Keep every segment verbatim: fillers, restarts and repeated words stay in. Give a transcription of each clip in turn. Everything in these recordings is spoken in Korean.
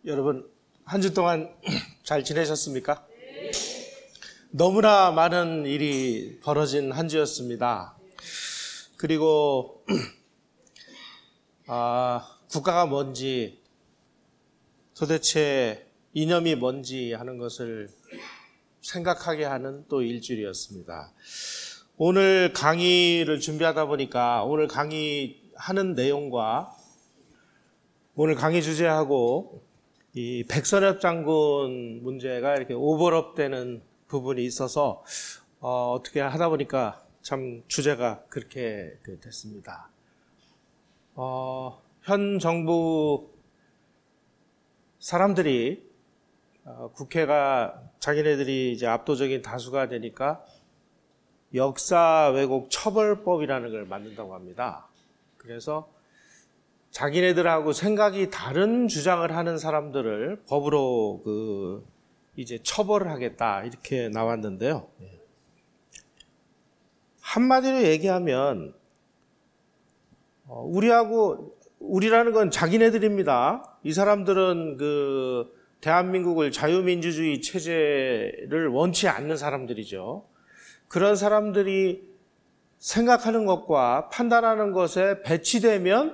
여러분, 한 주 동안 잘 지내셨습니까? 네. 너무나 많은 일이 벌어진 한 주였습니다. 그리고 아, 국가가 뭔지, 도대체 이념이 뭔지 하는 것을 생각하게 하는 또 일주일이었습니다. 오늘 강의를 준비하다 보니까 오늘 강의하는 내용과 오늘 강의 주제하고 이 백선엽 장군 문제가 이렇게 오버랩되는 부분이 있어서 어, 어떻게 하다 보니까 참 주제가 그렇게 됐습니다. 어, 현 정부 사람들이 어, 국회가 자기네들이 이제 압도적인 다수가 되니까 역사 왜곡 처벌법이라는 걸 만든다고 합니다. 그래서 자기네들하고 생각이 다른 주장을 하는 사람들을 법으로 그 이제 처벌을 하겠다 이렇게 나왔는데요. 한마디로 얘기하면 우리하고 우리라는 건 자기네들입니다. 이 사람들은 그 대한민국을 자유민주주의 체제를 원치 않는 사람들이죠. 그런 사람들이 생각하는 것과 판단하는 것에 배치되면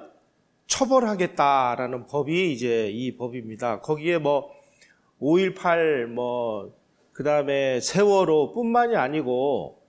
처벌하겠다라는 법이 이제 이 법입니다. 거기에 뭐 오일팔 뭐 그다음에 세월호 뿐만이 아니고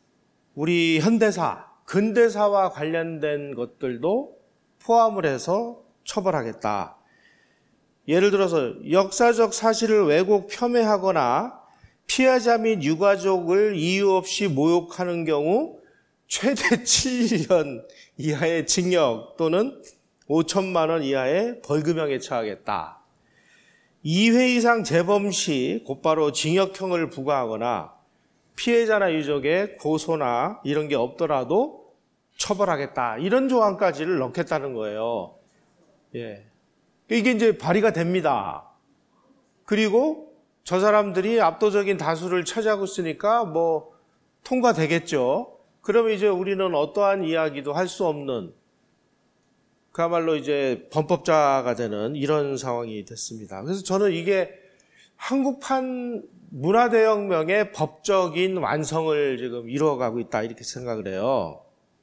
우리 현대사, 근대사와 관련된 것들도 포함을 해서 처벌하겠다. 예를 들어서 역사적 사실을 왜곡 폄훼하거나 피해자 및 유가족을 이유 없이 모욕하는 경우 최대 칠 년 이하의 징역 또는 오천만 원 이하의 벌금형에 처하겠다. 이 회 이상 재범 시 곧바로 징역형을 부과하거나 피해자나 유족의 고소나 이런 게 없더라도 처벌하겠다. 이런 조항까지를 넣겠다는 거예요. 예. 이게 이제 발의가 됩니다. 그리고 저 사람들이 압도적인 다수를 차지하고 있으니까 뭐 통과되겠죠. 그러면 이제 우리는 어떠한 이야기도 할 수 없는 그야말로 이제 범법자가 되는 이런 상황이 됐습니다. 그래서 저는 이게 한국판 문화대혁명의 법적인 완성을 지금 이루어가고 있다 이렇게 생각을 해요.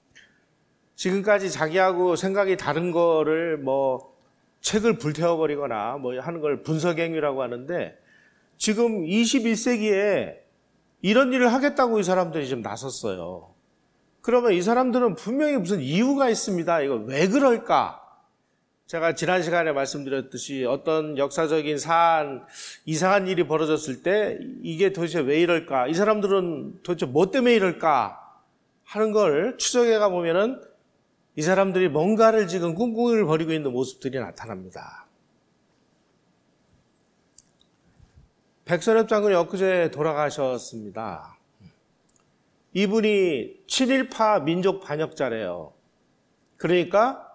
지금까지 자기하고 생각이 다른 거를 뭐 책을 불태워버리거나 뭐 하는 걸 분석행위라고 하는데 지금 이십일 세기에 이런 일을 하겠다고 이 사람들이 지금 나섰어요. 그러면 이 사람들은 분명히 무슨 이유가 있습니다. 이거 왜 그럴까? 제가 지난 시간에 말씀드렸듯이 어떤 역사적인 사안, 이상한 일이 벌어졌을 때 이게 도대체 왜 이럴까? 이 사람들은 도대체 뭐 때문에 이럴까? 하는 걸 추적해가 보면은 이 사람들이 뭔가를 지금 꿍꿍이를 벌이고 있는 모습들이 나타납니다. 백선엽 장군이 엊그제 돌아가셨습니다. 이분이 친일파 민족 반역자래요. 그러니까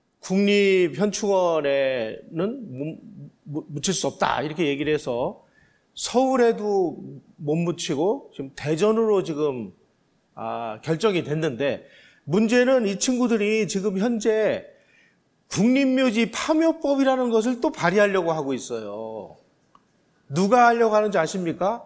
국립현충원에는 묻힐 수 없다 이렇게 얘기를 해서 서울에도 못 묻히고 지금 대전으로 지금 아, 결정이 됐는데 문제는 이 친구들이 지금 현재 국립묘지 파묘법이라는 것을 또 발의하려고 하고 있어요. 누가 하려고 하는지 아십니까?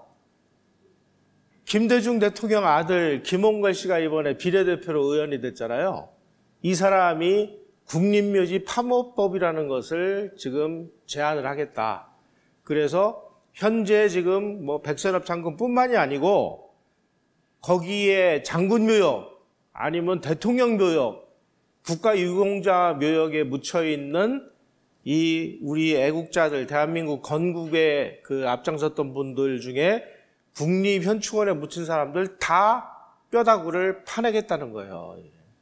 김대중 대통령 아들 김홍걸 씨가 이번에 비례대표로 의원이 됐잖아요. 이 사람이 국립묘지 파묘법이라는 것을 지금 제안을 하겠다. 그래서 현재 지금 뭐 백선엽 장군뿐만이 아니고 거기에 장군 묘역 아니면 대통령 묘역, 국가유공자 묘역에 묻혀 있는 이 우리 애국자들 대한민국 건국에 그 앞장섰던 분들 중에 국립현충원에 묻힌 사람들 다 뼈다구를 파내겠다는 거예요.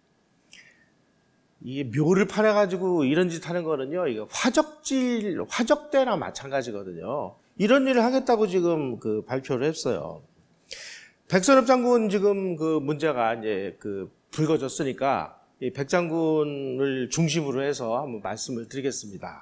이게 묘를 파내가지고 이런 짓 하는 거는요, 이거 화적질, 화적대나 마찬가지거든요. 이런 일을 하겠다고 지금 그 발표를 했어요. 백선엽 장군 지금 그 문제가 이제 그 불거졌으니까 이 백 장군을 중심으로 해서 한번 말씀을 드리겠습니다.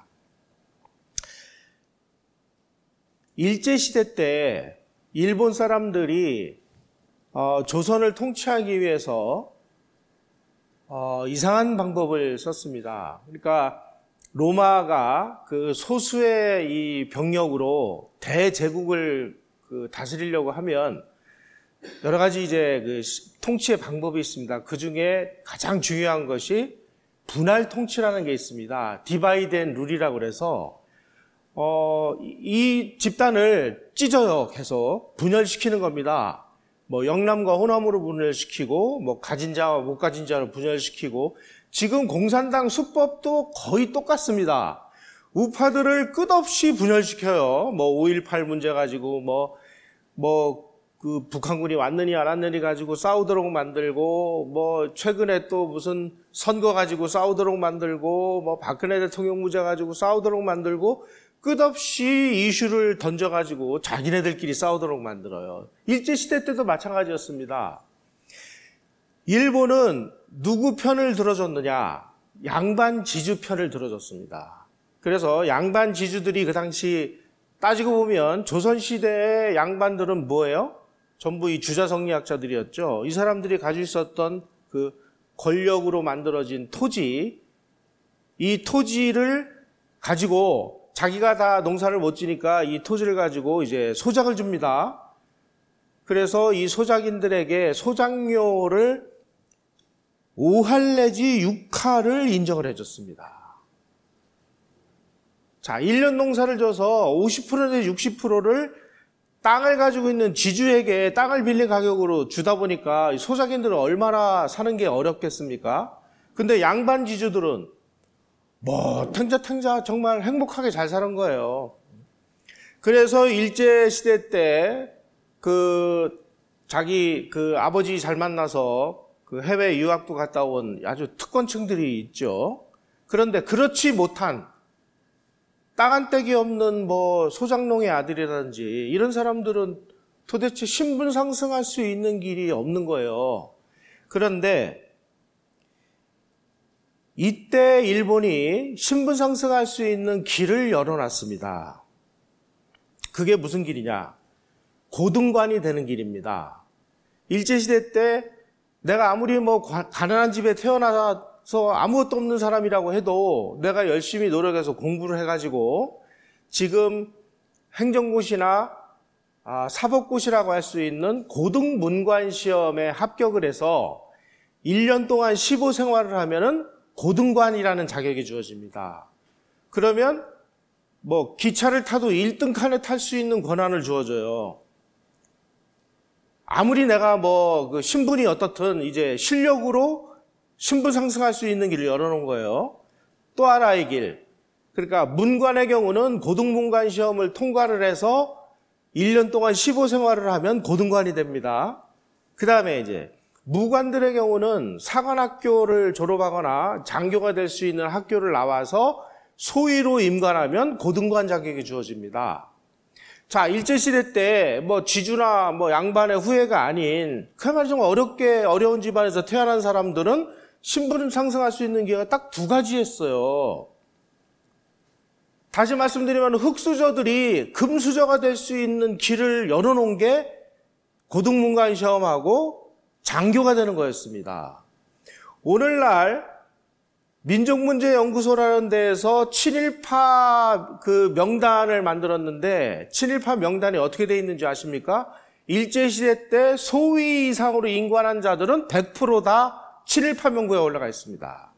일제시대 때 일본 사람들이 어, 조선을 통치하기 위해서 어, 이상한 방법을 썼습니다. 그러니까 로마가 그 소수의 이 병력으로 대제국을 그 다스리려고 하면 여러 가지 이제 그 통치의 방법이 있습니다. 그 중에 가장 중요한 것이 분할 통치라는 게 있습니다. 디바이드 앤 룰이라고 그래서 어, 이 집단을 찢어요. 계속 분열시키는 겁니다. 뭐 영남과 호남으로 분열시키고 뭐 가진 자와 못 가진 자로 분열시키고 지금 공산당 수법도 거의 똑같습니다. 우파들을 끝없이 분열시켜요. 뭐 오일팔 문제 가지고 뭐 뭐 그 북한군이 왔느니 안 왔느니 가지고 싸우도록 만들고 뭐 최근에 또 무슨 선거 가지고 싸우도록 만들고 뭐 박근혜 대통령 문제 가지고 싸우도록 만들고 끝없이 이슈를 던져가지고 자기네들끼리 싸우도록 만들어요. 일제시대 때도 마찬가지였습니다. 일본은 누구 편을 들어줬느냐? 양반 지주 편을 들어줬습니다. 그래서 양반 지주들이 그 당시 따지고 보면 조선시대의 양반들은 뭐예요? 전부 이 주자성리학자들이었죠. 이 사람들이 가지고 있었던 그 권력으로 만들어진 토지, 이 토지를 가지고 자기가 다 농사를 못 지니까 이 토지를 가지고 이제 소작을 줍니다. 그래서 이 소작인들에게 소작료를 오 할 내지 육 할을 인정을 해줬습니다. 자, 일 년 농사를 줘서 오십 퍼센트 내지 육십 퍼센트를 땅을 가지고 있는 지주에게 땅을 빌린 가격으로 주다 보니까 소작인들은 얼마나 사는 게 어렵겠습니까? 근데 양반 지주들은 뭐 탱자탱자 정말 행복하게 잘 사는 거예요. 그래서 일제시대 때 그 자기 그 아버지 잘 만나서 그 해외 유학도 갔다 온 아주 특권층들이 있죠. 그런데 그렇지 못한 땅 한 떼기 없는 뭐 소장농의 아들이라든지 이런 사람들은 도대체 신분 상승할 수 있는 길이 없는 거예요. 그런데 이때 일본이 신분 상승할 수 있는 길을 열어놨습니다. 그게 무슨 길이냐? 고등관이 되는 길입니다. 일제시대 때 내가 아무리 뭐 가난한 집에 태어나서 아무것도 없는 사람이라고 해도 내가 열심히 노력해서 공부를 해가지고 지금 행정고시나 사법고시라고 할 수 있는 고등문관 시험에 합격을 해서 일 년 동안 시보 생활을 하면은 고등관이라는 자격이 주어집니다. 그러면 뭐 기차를 타도 일 등 칸에 탈 수 있는 권한을 주어져요. 아무리 내가 뭐 그 신분이 어떻든 이제 실력으로 신분 상승할 수 있는 길을 열어놓은 거예요. 또 하나의 길. 그러니까 문관의 경우는 고등문관 시험을 통과를 해서 일 년 동안 시보 생활을 하면 고등관이 됩니다. 그 다음에 이제 무관들의 경우는 사관학교를 졸업하거나 장교가 될 수 있는 학교를 나와서 소위로 임관하면 고등관 자격이 주어집니다. 자, 일제시대 때 뭐 지주나 뭐 양반의 후예가 아닌 그야말로 좀 어렵게 어려운 집안에서 태어난 사람들은 신분을 상승할 수 있는 기회가 딱 두 가지였어요. 다시 말씀드리면 흙수저들이 금수저가 될 수 있는 길을 열어놓은 게 고등문관 시험하고 장교가 되는 거였습니다. 오늘날 민족문제연구소라는 데에서 친일파 그 명단을 만들었는데 친일파 명단이 어떻게 돼 있는지 아십니까? 일제시대 때 소위 이상으로 임관한 자들은 백 퍼센트 다 친일파 명부에 올라가 있습니다.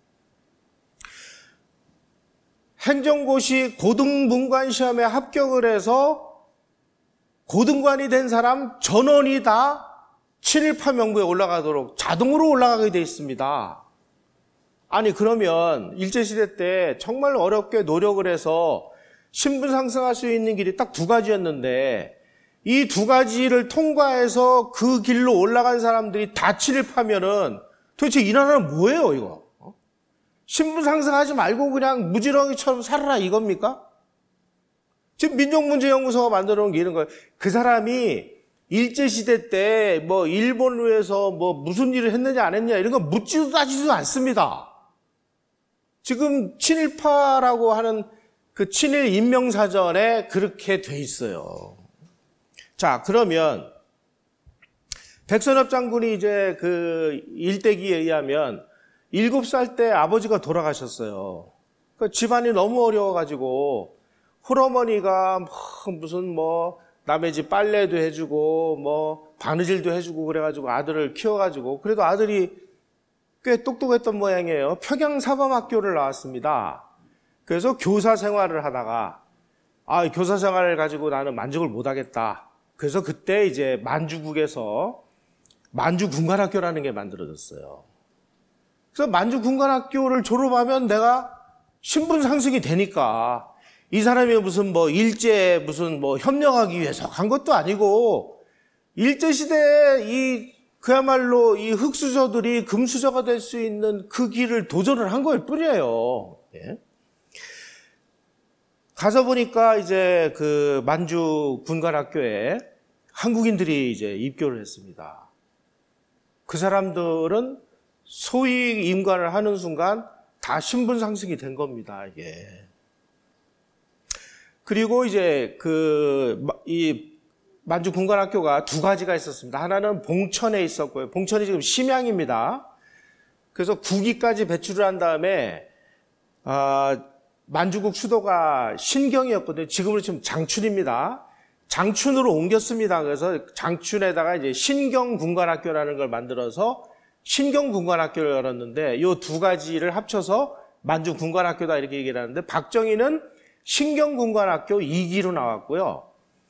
행정고시 고등문관 시험에 합격을 해서 고등관이 된 사람 전원이 다 친일파 명부에 올라가도록 자동으로 올라가게 돼 있습니다. 아니 그러면 일제시대 때 정말 어렵게 노력을 해서 신분 상승할 수 있는 길이 딱 두 가지였는데 이 두 가지를 통과해서 그 길로 올라간 사람들이 다 친일파면은 도대체 이 나라는 뭐예요 이거? 어? 신분 상승하지 말고 그냥 무지렁이처럼 살아라 이겁니까? 지금 민족문제연구소가 만들어 놓은 게 이런 거예요. 그 사람이 일제시대 때 뭐 일본을 위해서 뭐 무슨 일을 했느냐 안 했느냐 이런 거 묻지도 따지지도 않습니다. 지금 친일파라고 하는 그 친일 인명사전에 그렇게 돼 있어요. 자, 그러면 백선엽 장군이 이제 그 일대기에 의하면 일곱 살 때 아버지가 돌아가셨어요. 그 집안이 너무 어려워가지고 홀어머니가 뭐 무슨 뭐 남의 집 빨래도 해주고 뭐 바느질도 해주고 그래가지고 아들을 키워가지고 그래도 아들이 꽤 똑똑했던 모양이에요. 평양사범학교를 나왔습니다. 그래서 교사 생활을 하다가 아 교사 생활을 가지고 나는 만족을 못하겠다. 그래서 그때 이제 만주국에서 만주군관학교라는 게 만들어졌어요. 그래서 만주군관학교를 졸업하면 내가 신분 상승이 되니까 이 사람이 무슨 뭐 일제 무슨 뭐 협력하기 위해서 간 것도 아니고 일제 시대에 이 그야말로 이 흑수저들이 금수저가 될 수 있는 그 길을 도전을 한 거일 뿐이에요. 예. 가서 보니까 이제 그 만주 군관학교에 한국인들이 이제 입교를 했습니다. 그 사람들은 소위 임관을 하는 순간 다 신분 상승이 된 겁니다, 이게. 그리고 이제 그, 이 만주 군관학교가 두 가지가 있었습니다. 하나는 봉천에 있었고요. 봉천이 지금 심양입니다. 그래서 국위까지 배출을 한 다음에, 아, 만주국 수도가 신경이었거든요. 지금으로 치면 장춘입니다. 장춘으로 옮겼습니다. 그래서 장춘에다가 이제 신경군관학교라는 걸 만들어서 신경군관학교를 열었는데 이 두 가지를 합쳐서 만주군관학교다 이렇게 얘기를 하는데 박정희는 신경군관학교 이 기로 나왔고요.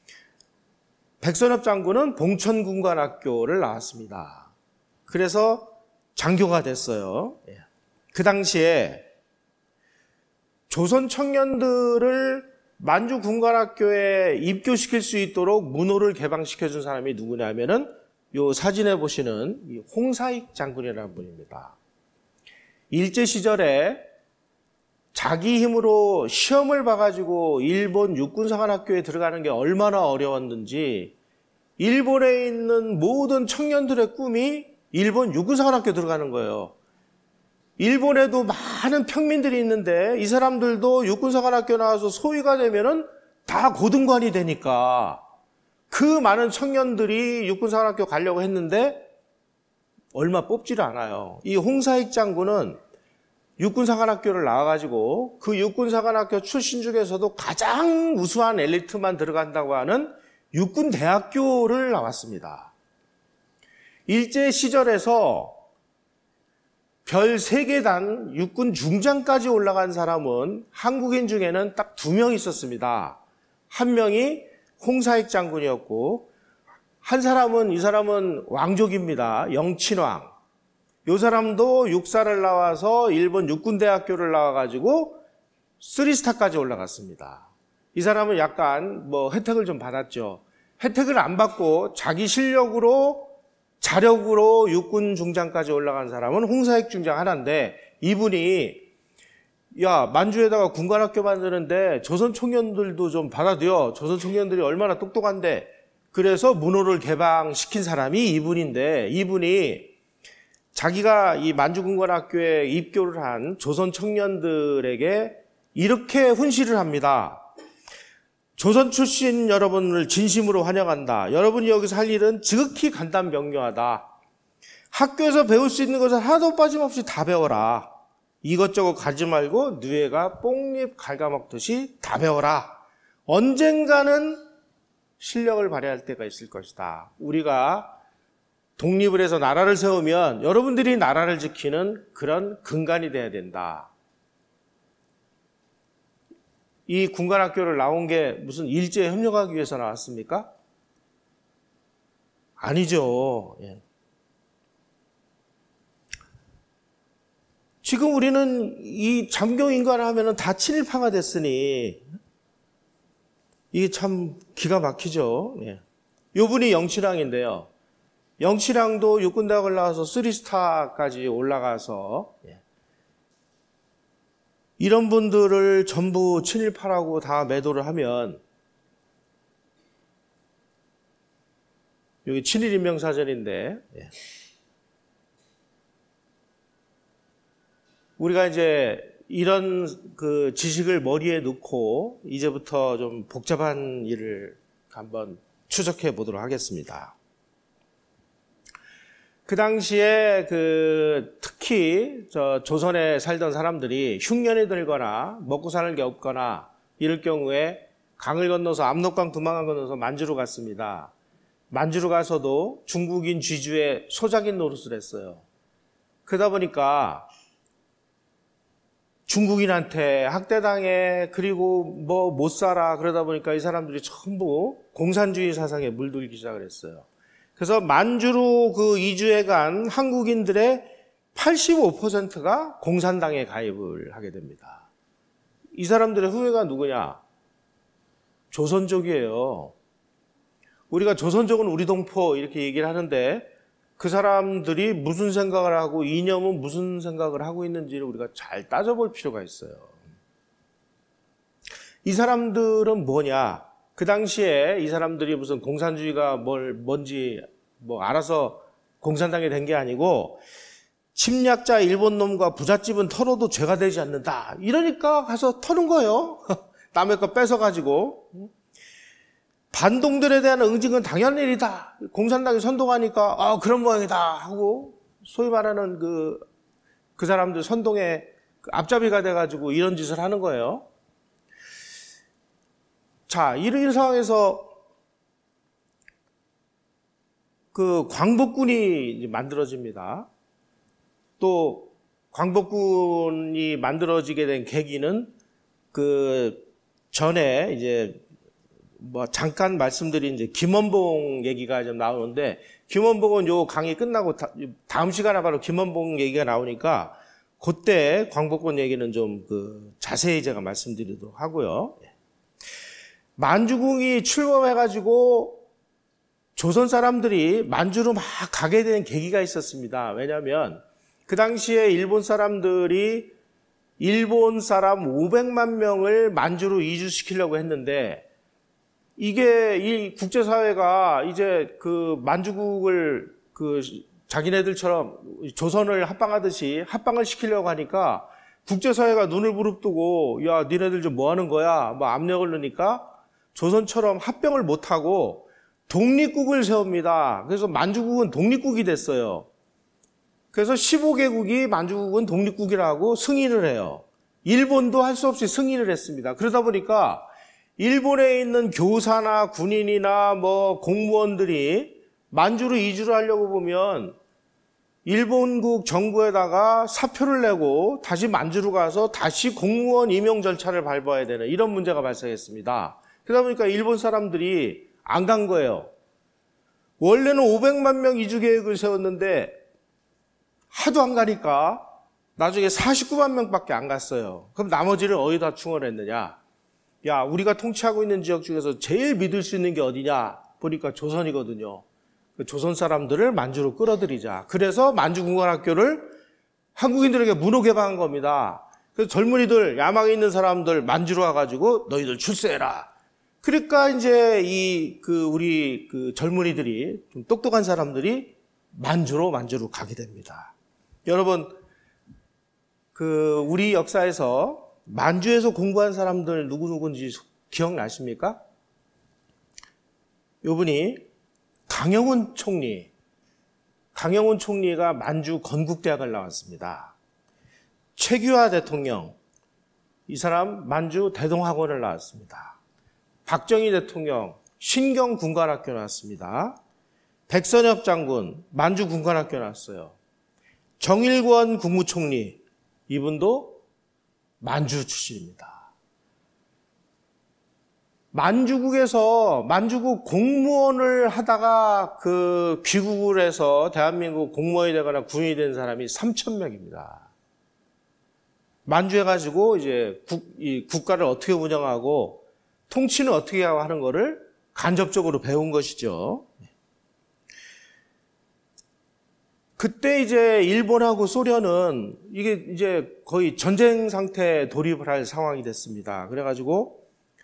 백선엽 장군은 봉천군관학교를 나왔습니다. 그래서 장교가 됐어요. 그 당시에 조선 청년들을 만주군관학교에 입교시킬 수 있도록 문호를 개방시켜준 사람이 누구냐면은 요 사진에 보시는 홍사익 장군이라는 분입니다. 일제 시절에 자기 힘으로 시험을 봐가지고 일본 육군사관학교에 들어가는 게 얼마나 어려웠는지 일본에 있는 모든 청년들의 꿈이 일본 육군사관학교 들어가는 거예요. 일본에도 많은 평민들이 있는데 이 사람들도 육군사관학교 나와서 소위가 되면은 다 고등관이 되니까 그 많은 청년들이 육군사관학교 가려고 했는데 얼마 뽑지를 않아요. 이 홍사익 장군은 육군사관학교를 나와가지고 그 육군사관학교 출신 중에서도 가장 우수한 엘리트만 들어간다고 하는 육군대학교를 나왔습니다. 일제 시절에서 별 세 계단 육군 중장까지 올라간 사람은 한국인 중에는 딱 두 명 있었습니다. 한 명이 홍사익 장군이었고 한 사람은 이 사람은 왕족입니다. 영친왕. 이 사람도 육사를 나와서 일본 육군대학교를 나와가지고 쓰리스타까지 올라갔습니다. 이 사람은 약간 뭐 혜택을 좀 받았죠. 혜택을 안 받고 자기 실력으로 자력으로 육군 중장까지 올라간 사람은 홍사익 중장 하나인데 이분이 야 만주에다가 군관학교 만드는데 조선 청년들도 좀 받아들여. 조선 청년들이 얼마나 똑똑한데. 그래서 문호를 개방시킨 사람이 이분인데 이분이 자기가 이 만주군관학교에 입교를 한 조선 청년들에게 이렇게 훈시를 합니다. 조선 출신 여러분을 진심으로 환영한다. 여러분이 여기서 할 일은 지극히 간단 명료하다. 학교에서 배울 수 있는 것을 하나도 빠짐없이 다 배워라. 이것저것 가지 말고 누에가 뽕잎 갉아먹듯이 다 배워라. 언젠가는 실력을 발휘할 때가 있을 것이다. 우리가 독립을 해서 나라를 세우면 여러분들이 나라를 지키는 그런 근간이 돼야 된다. 이 군관학교를 나온 게 무슨 일제에 협력하기 위해서 나왔습니까? 아니죠. 예. 지금 우리는 이 잠경인관을 하면은 다 친일파가 됐으니 이게 참 기가 막히죠. 예. 요분이 영칠왕인데요. 영칠왕도 육군대학을 나와서 쓰리스타까지 올라가서 예. 이런 분들을 전부 친일파라고 다 매도를 하면 여기 친일인명사전인데 예. 우리가 이제 이런 그 지식을 머리에 넣고 이제부터 좀 복잡한 일을 한번 추적해 보도록 하겠습니다. 그 당시에 그 특히 저 조선에 살던 사람들이 흉년이 들거나 먹고 사는 게 없거나 이럴 경우에 강을 건너서 압록강 두만강 건너서 만주로 갔습니다. 만주로 가서도 중국인 쥐주의 소작인 노릇을 했어요. 그러다 보니까 중국인한테 학대당해, 그리고 뭐 못 살아. 그러다 보니까 이 사람들이 전부 공산주의 사상에 물들기 시작을 했어요. 그래서 만주로 그 이주해 간 한국인들의 팔십오 퍼센트가 공산당에 가입을 하게 됩니다. 이 사람들의 후예가 누구냐? 조선족이에요. 우리가 조선족은 우리 동포 이렇게 얘기를 하는데 그 사람들이 무슨 생각을 하고 이념은 무슨 생각을 하고 있는지를 우리가 잘 따져볼 필요가 있어요. 이 사람들은 뭐냐? 그 당시에 이 사람들이 무슨 공산주의가 뭘 뭔지 뭐 알아서 공산당이 된 게 아니고 침략자 일본 놈과 부잣집은 털어도 죄가 되지 않는다. 이러니까 가서 터는 거예요. 남의 거 뺏어가지고. 반동들에 대한 응징은 당연한 일이다. 공산당이 선동하니까 아 그런 모양이다 하고 소위 말하는 그, 그 사람들 선동의 앞잡이가 돼가지고 이런 짓을 하는 거예요. 자, 이런 상황에서 그 광복군이 만들어집니다. 또 광복군이 만들어지게 된 계기는 그 전에 이제 뭐 잠깐 말씀드린 이제 김원봉 얘기가 좀 나오는데 김원봉은 요 강의 끝나고 다, 다음 시간에 바로 김원봉 얘기가 나오니까 그때 광복군 얘기는 좀 그 자세히 제가 말씀드리도록 하고요. 만주궁이 출범해가지고 조선 사람들이 만주로 막 가게 된 계기가 있었습니다. 왜냐하면 그 당시에 일본 사람들이 일본 사람 오백만 명을 만주로 이주시키려고 했는데 이게 이 국제사회가 이제 그 만주국을 그 자기네들처럼 조선을 합방하듯이 합방을 시키려고 하니까 국제사회가 눈을 부릅뜨고 야 니네들 좀 뭐 하는 거야 뭐 압력을 넣으니까 조선처럼 합병을 못하고 독립국을 세웁니다. 그래서 만주국은 독립국이 됐어요. 그래서 십오 개국이 만주국은 독립국이라고 승인을 해요. 일본도 할 수 없이 승인을 했습니다. 그러다 보니까 일본에 있는 교사나 군인이나 뭐 공무원들이 만주로 이주를 하려고 보면 일본국 정부에다가 사표를 내고 다시 만주로 가서 다시 공무원 임용 절차를 밟아야 되는 이런 문제가 발생했습니다. 그러다 보니까 일본 사람들이 안 간 거예요. 원래는 오백만 명 이주 계획을 세웠는데 하도 안 가니까 나중에 사십구만 명밖에 안 갔어요. 그럼 나머지를 어디다 충원했느냐? 야, 우리가 통치하고 있는 지역 중에서 제일 믿을 수 있는 게 어디냐? 보니까 조선이거든요. 조선 사람들을 만주로 끌어들이자. 그래서 만주군관학교를 한국인들에게 무료 개방한 겁니다. 그래서 젊은이들, 야망이 있는 사람들 만주로 와가지고 너희들 출세해라. 그러니까 이제 이 그 우리 그 젊은이들이 좀 똑똑한 사람들이 만주로 만주로 가게 됩니다. 여러분, 그 우리 역사에서 만주에서 공부한 사람들 누구누구인지 기억나십니까? 요분이 강영훈 총리, 강영훈 총리가 만주 건국대학을 나왔습니다. 최규하 대통령, 이 사람 만주 대동학원을 나왔습니다. 박정희 대통령, 신경군관학교 나왔습니다. 백선엽 장군, 만주 군관학교 나왔어요. 정일권 국무총리, 이분도 만주 출신입니다. 만주국에서 만주국 공무원을 하다가 그 귀국을 해서 대한민국 공무원이 되거나 군인이 된 사람이 삼천 명입니다. 만주해 가지고 이제 국, 이 국가를 어떻게 운영하고 통치는 어떻게 하고 하는 거를 간접적으로 배운 것이죠. 그때 이제 일본하고 소련은 이게 이제 거의 전쟁 상태에 돌입을 할 상황이 됐습니다. 그래가지고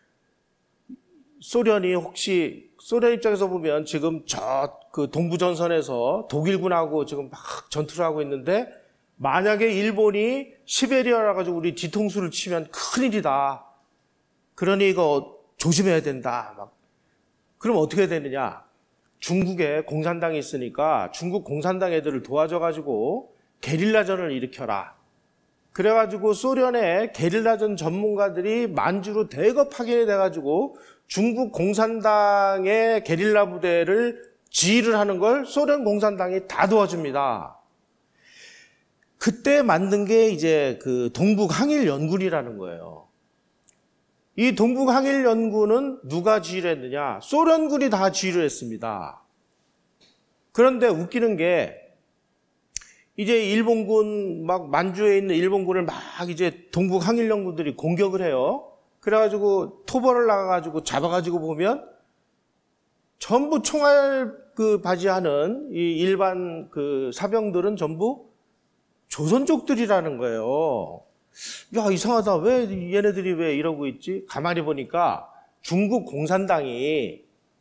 소련이 혹시 소련 입장에서 보면 지금 저 그 동부전선에서 독일군하고 지금 막 전투를 하고 있는데 만약에 일본이 시베리아라 가지고 우리 뒤통수를 치면 큰일이다. 그러니 이거 조심해야 된다. 막 그럼 어떻게 되느냐? 중국에 공산당이 있으니까 중국 공산당 애들을 도와줘가지고 게릴라전을 일으켜라. 그래가지고 소련의 게릴라전 전문가들이 만주로 대거 파견이 돼가지고 중국 공산당의 게릴라 부대를 지휘를 하는 걸 소련 공산당이 다 도와줍니다. 그때 만든 게 이제 그 동북항일연군이라는 거예요. 이 동북항일연군은 누가 지휘를 했느냐? 소련군이 다 지휘를 했습니다. 그런데 웃기는 게 이제 일본군 막 만주에 있는 일본군을 막 이제 동북항일연군들이 공격을 해요. 그래가지고 토벌을 나가가지고 잡아가지고 보면 전부 총알 그 바지하는 이 일반 그 사병들은 전부 조선족들이라는 거예요. 야, 이상하다. 왜 얘네들이 왜 이러고 있지? 가만히 보니까 중국 공산당이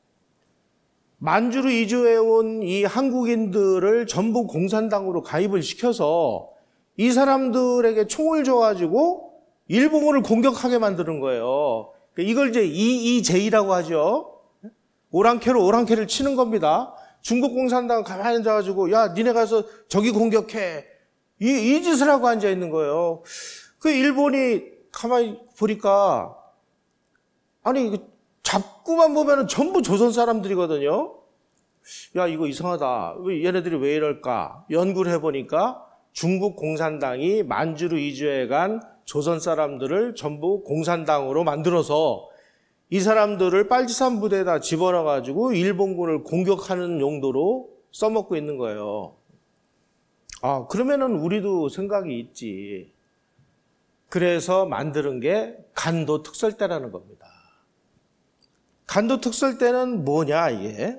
만주로 이주해온 이 한국인들을 전부 공산당으로 가입을 시켜서 이 사람들에게 총을 줘가지고 일본군을 공격하게 만드는 거예요. 이걸 이제 이이제이라고 하죠. 오랑캐로 오랑캐를 치는 겁니다. 중국 공산당은 가만히 앉아가지고 야, 니네 가서 저기 공격해. 이, 이 짓을 하고 앉아 있는 거예요. 그 일본이 가만히 보니까 아니 잡고만 보면은 전부 조선 사람들이거든요. 야, 이거 이상하다. 왜 얘네들이 왜 이럴까? 연구를 해보니까 중국 공산당이 만주로 이주해간 조선 사람들을 전부 공산당으로 만들어서 이 사람들을 빨치산 부대에다 집어넣어가지고 일본군을 공격하는 용도로 써먹고 있는 거예요. 아, 그러면은 우리도 생각이 있지. 그래서 만드는 게 간도 특설대라는 겁니다. 간도 특설대는 뭐냐, 이게?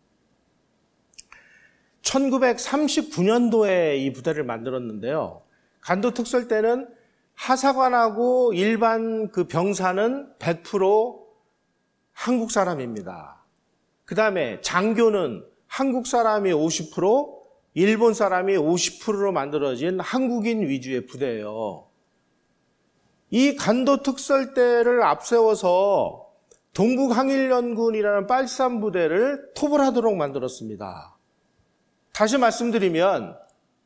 천구백삼십구 년도에 이 부대를 만들었는데요. 간도 특설대는 하사관하고 일반 그 병사는 백 퍼센트 한국 사람입니다. 그 다음에 장교는 한국 사람이 오십 퍼센트, 일본 사람이 오십 퍼센트로 만들어진 한국인 위주의 부대예요. 이 간도 특설대를 앞세워서 동북항일연군이라는 빨치산 부대를 토벌하도록 만들었습니다. 다시 말씀드리면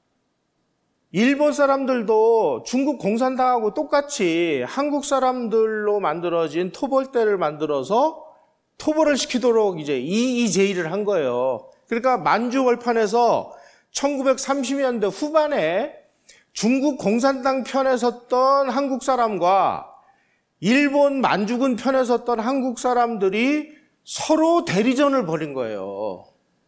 일본 사람들도 중국 공산당하고 똑같이 한국 사람들로 만들어진 토벌대를 만들어서 토벌을 시키도록 이제 이이제이를 한 거예요. 그러니까 만주 월판에서 천구백삼십 년대 후반에 중국 공산당 편에 섰던 한국 사람과 일본 만주군 편에 섰던 한국 사람들이 서로 대리전을 벌인 거예요.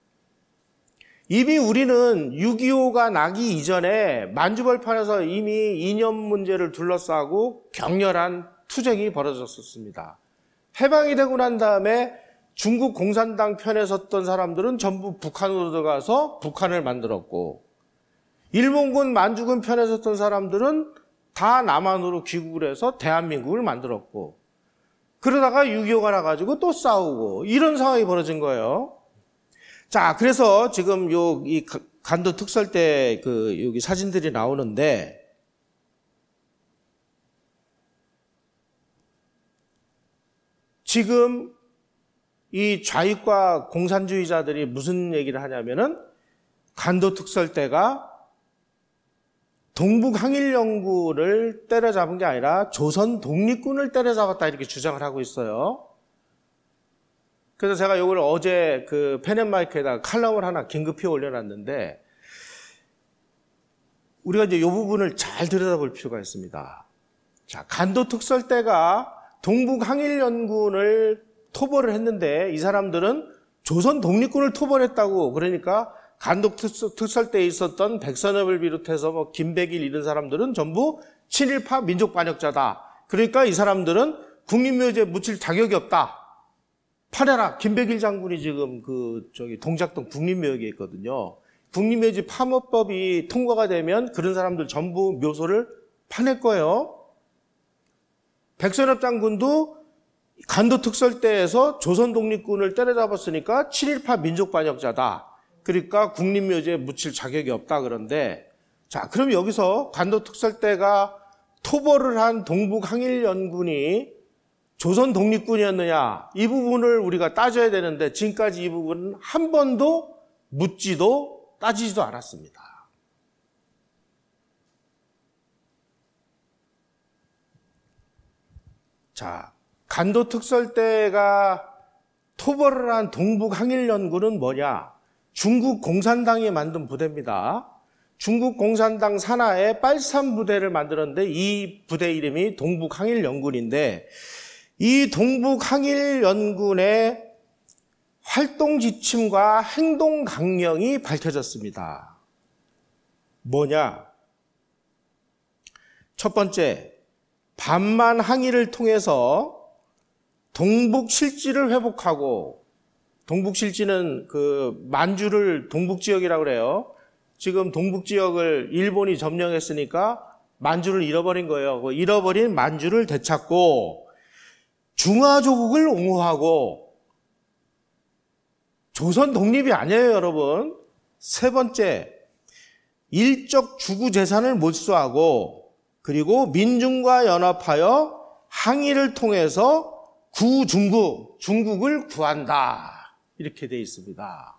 이미 우리는 육이오가 나기 이전에 만주벌판에서 이미 이념 문제를 둘러싸고 격렬한 투쟁이 벌어졌었습니다. 해방이 되고 난 다음에 중국 공산당 편에 섰던 사람들은 전부 북한으로 들어가서 북한을 만들었고, 일본군 만주군 편에 섰던 사람들은 다 남한으로 귀국을 해서 대한민국을 만들었고, 그러다가 육이오가 나가지고 또 싸우고 이런 상황이 벌어진 거예요. 자, 그래서 지금 요, 이 간도 특설대 그, 여기 사진들이 나오는데, 지금 이 좌익과 공산주의자들이 무슨 얘기를 하냐면은, 간도 특설대가 동북항일연군을 때려잡은 게 아니라 조선 독립군을 때려잡았다 이렇게 주장을 하고 있어요. 그래서 제가 이걸 어제 그 펜앤마이크에다가 칼럼을 하나 긴급히 올려놨는데, 우리가 이제 이 부분을 잘 들여다볼 필요가 있습니다. 자, 간도 특설대가 동북항일연군을 토벌을 했는데, 이 사람들은 조선 독립군을 토벌했다고. 그러니까 간도 특설대에 있었던 백선엽을 비롯해서 뭐 김백일 이런 사람들은 전부 친일파 민족 반역자다. 그러니까 이 사람들은 국립묘지에 묻힐 자격이 없다. 파내라. 김백일 장군이 지금 그 저기 동작동 국립묘지에 있거든요. 국립묘지 파묘법이 통과가 되면 그런 사람들 전부 묘소를 파낼 거예요. 백선엽 장군도 간도 특설대에서 조선 독립군을 때려잡았으니까 친일파 민족 반역자다. 그러니까 국립묘지에 묻힐 자격이 없다. 그런데 자, 그럼 여기서 간도 특설대가 토벌을 한 동북항일연군이 조선 독립군이었느냐, 이 부분을 우리가 따져야 되는데 지금까지 이 부분은 한 번도 묻지도 따지지도 않았습니다. 자, 간도 특설대가 토벌을 한 동북항일연군은 뭐냐? 중국 공산당이 만든 부대입니다. 중국 공산당 산하에 빨산 부대를 만들었는데 이 부대 이름이 동북항일연군인데 이 동북항일연군의 활동 지침과 행동 강령이 밝혀졌습니다. 뭐냐? 첫 번째, 반만 항일을 통해서 동북 실지를 회복하고, 동북 실지는 그 만주를 동북 지역이라고 그래요. 지금 동북 지역을 일본이 점령했으니까 만주를 잃어버린 거예요. 그 잃어버린 만주를 되찾고 중화조국을 옹호하고, 조선 독립이 아니에요, 여러분. 세 번째, 일적 주구 재산을 몰수하고, 그리고 민중과 연합하여 항일을 통해서 구중국, 중국을 구한다. 이렇게 되어 있습니다.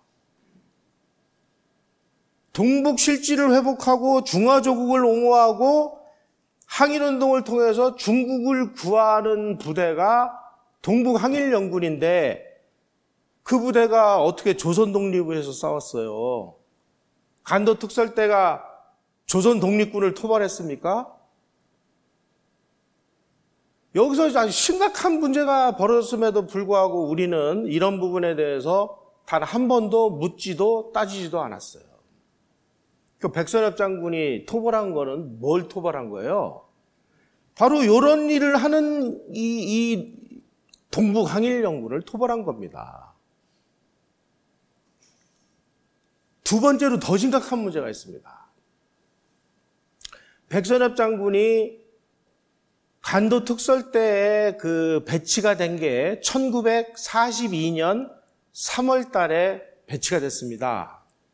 동북 실지를 회복하고 중화조국을 옹호하고 항일운동을 통해서 중국을 구하는 부대가 동북항일연군인데 그 부대가 어떻게 조선 독립을 해서 싸웠어요? 간도 특설대가 조선 독립군을 토벌했습니까? 여기서 아주 심각한 문제가 벌어졌음에도 불구하고 우리는 이런 부분에 대해서 단 한 번도 묻지도 따지지도 않았어요. 그 백선엽 장군이 토벌한 거는 뭘 토벌한 거예요? 바로 이런 일을 하는 이, 이 동북항일연군을 토벌한 겁니다. 두 번째로 더 심각한 문제가 있습니다. 백선엽 장군이 간도 특설대에 그 배치가 된 게 천구백사십이 년 삼월 달에 배치가 됐습니다.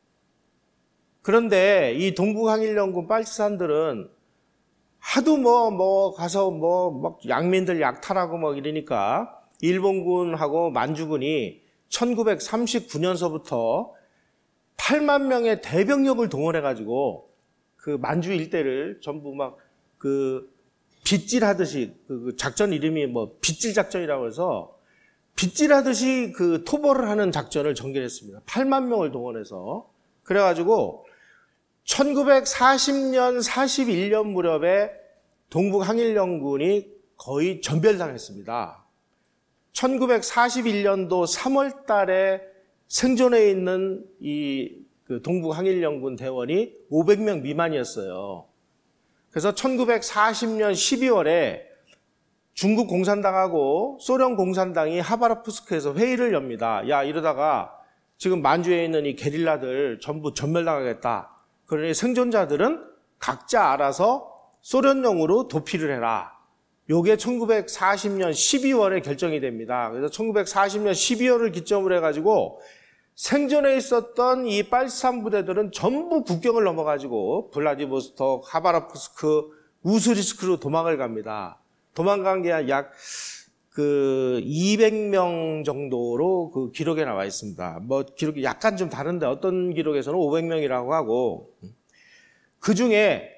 그런데 이 동북항일연군 빨치산들은 하도 뭐, 뭐, 가서 뭐, 막 양민들 약탈하고 막 이러니까 일본군하고 만주군이 천구백삼십구 년서부터 팔만 명의 대병력을 동원해가지고 그 만주 일대를 전부 막 그 빗질하듯이 그 작전 이름이 뭐 빗질 작전이라고 해서 빗질하듯이 그 토벌을 하는 작전을 전개했습니다. 팔만 명을 동원해서. 그래가지고 천구백사십 년, 사십일 년 무렵에 동북항일연군이 거의 전멸당했습니다. 천구백사십일 년도 삼월 달에 생존해 있는 이 그 동북항일연군 대원이 오백 명 미만이었어요. 그래서 천구백사십 년 십이월에 중국 공산당하고 소련 공산당이 하바롭스크에서 회의를 엽니다. 야, 이러다가 지금 만주에 있는 이 게릴라들 전부 전멸당하겠다. 그러니 생존자들은 각자 알아서 소련용으로 도피를 해라. 요게 천구백사십 년 십이월에 결정이 됩니다. 그래서 천구백사십 년 십이월을 기점으로 해가지고 생존해 있었던 이 빨치산 부대들은 전부 국경을 넘어가지고 블라디보스톡, 하바롭스크, 우스리스크로 도망을 갑니다. 도망간 게 약 그 이백 명 정도로 그 기록에 나와 있습니다. 뭐 기록이 약간 좀 다른데 어떤 기록에서는 오백 명이라고 하고, 그 중에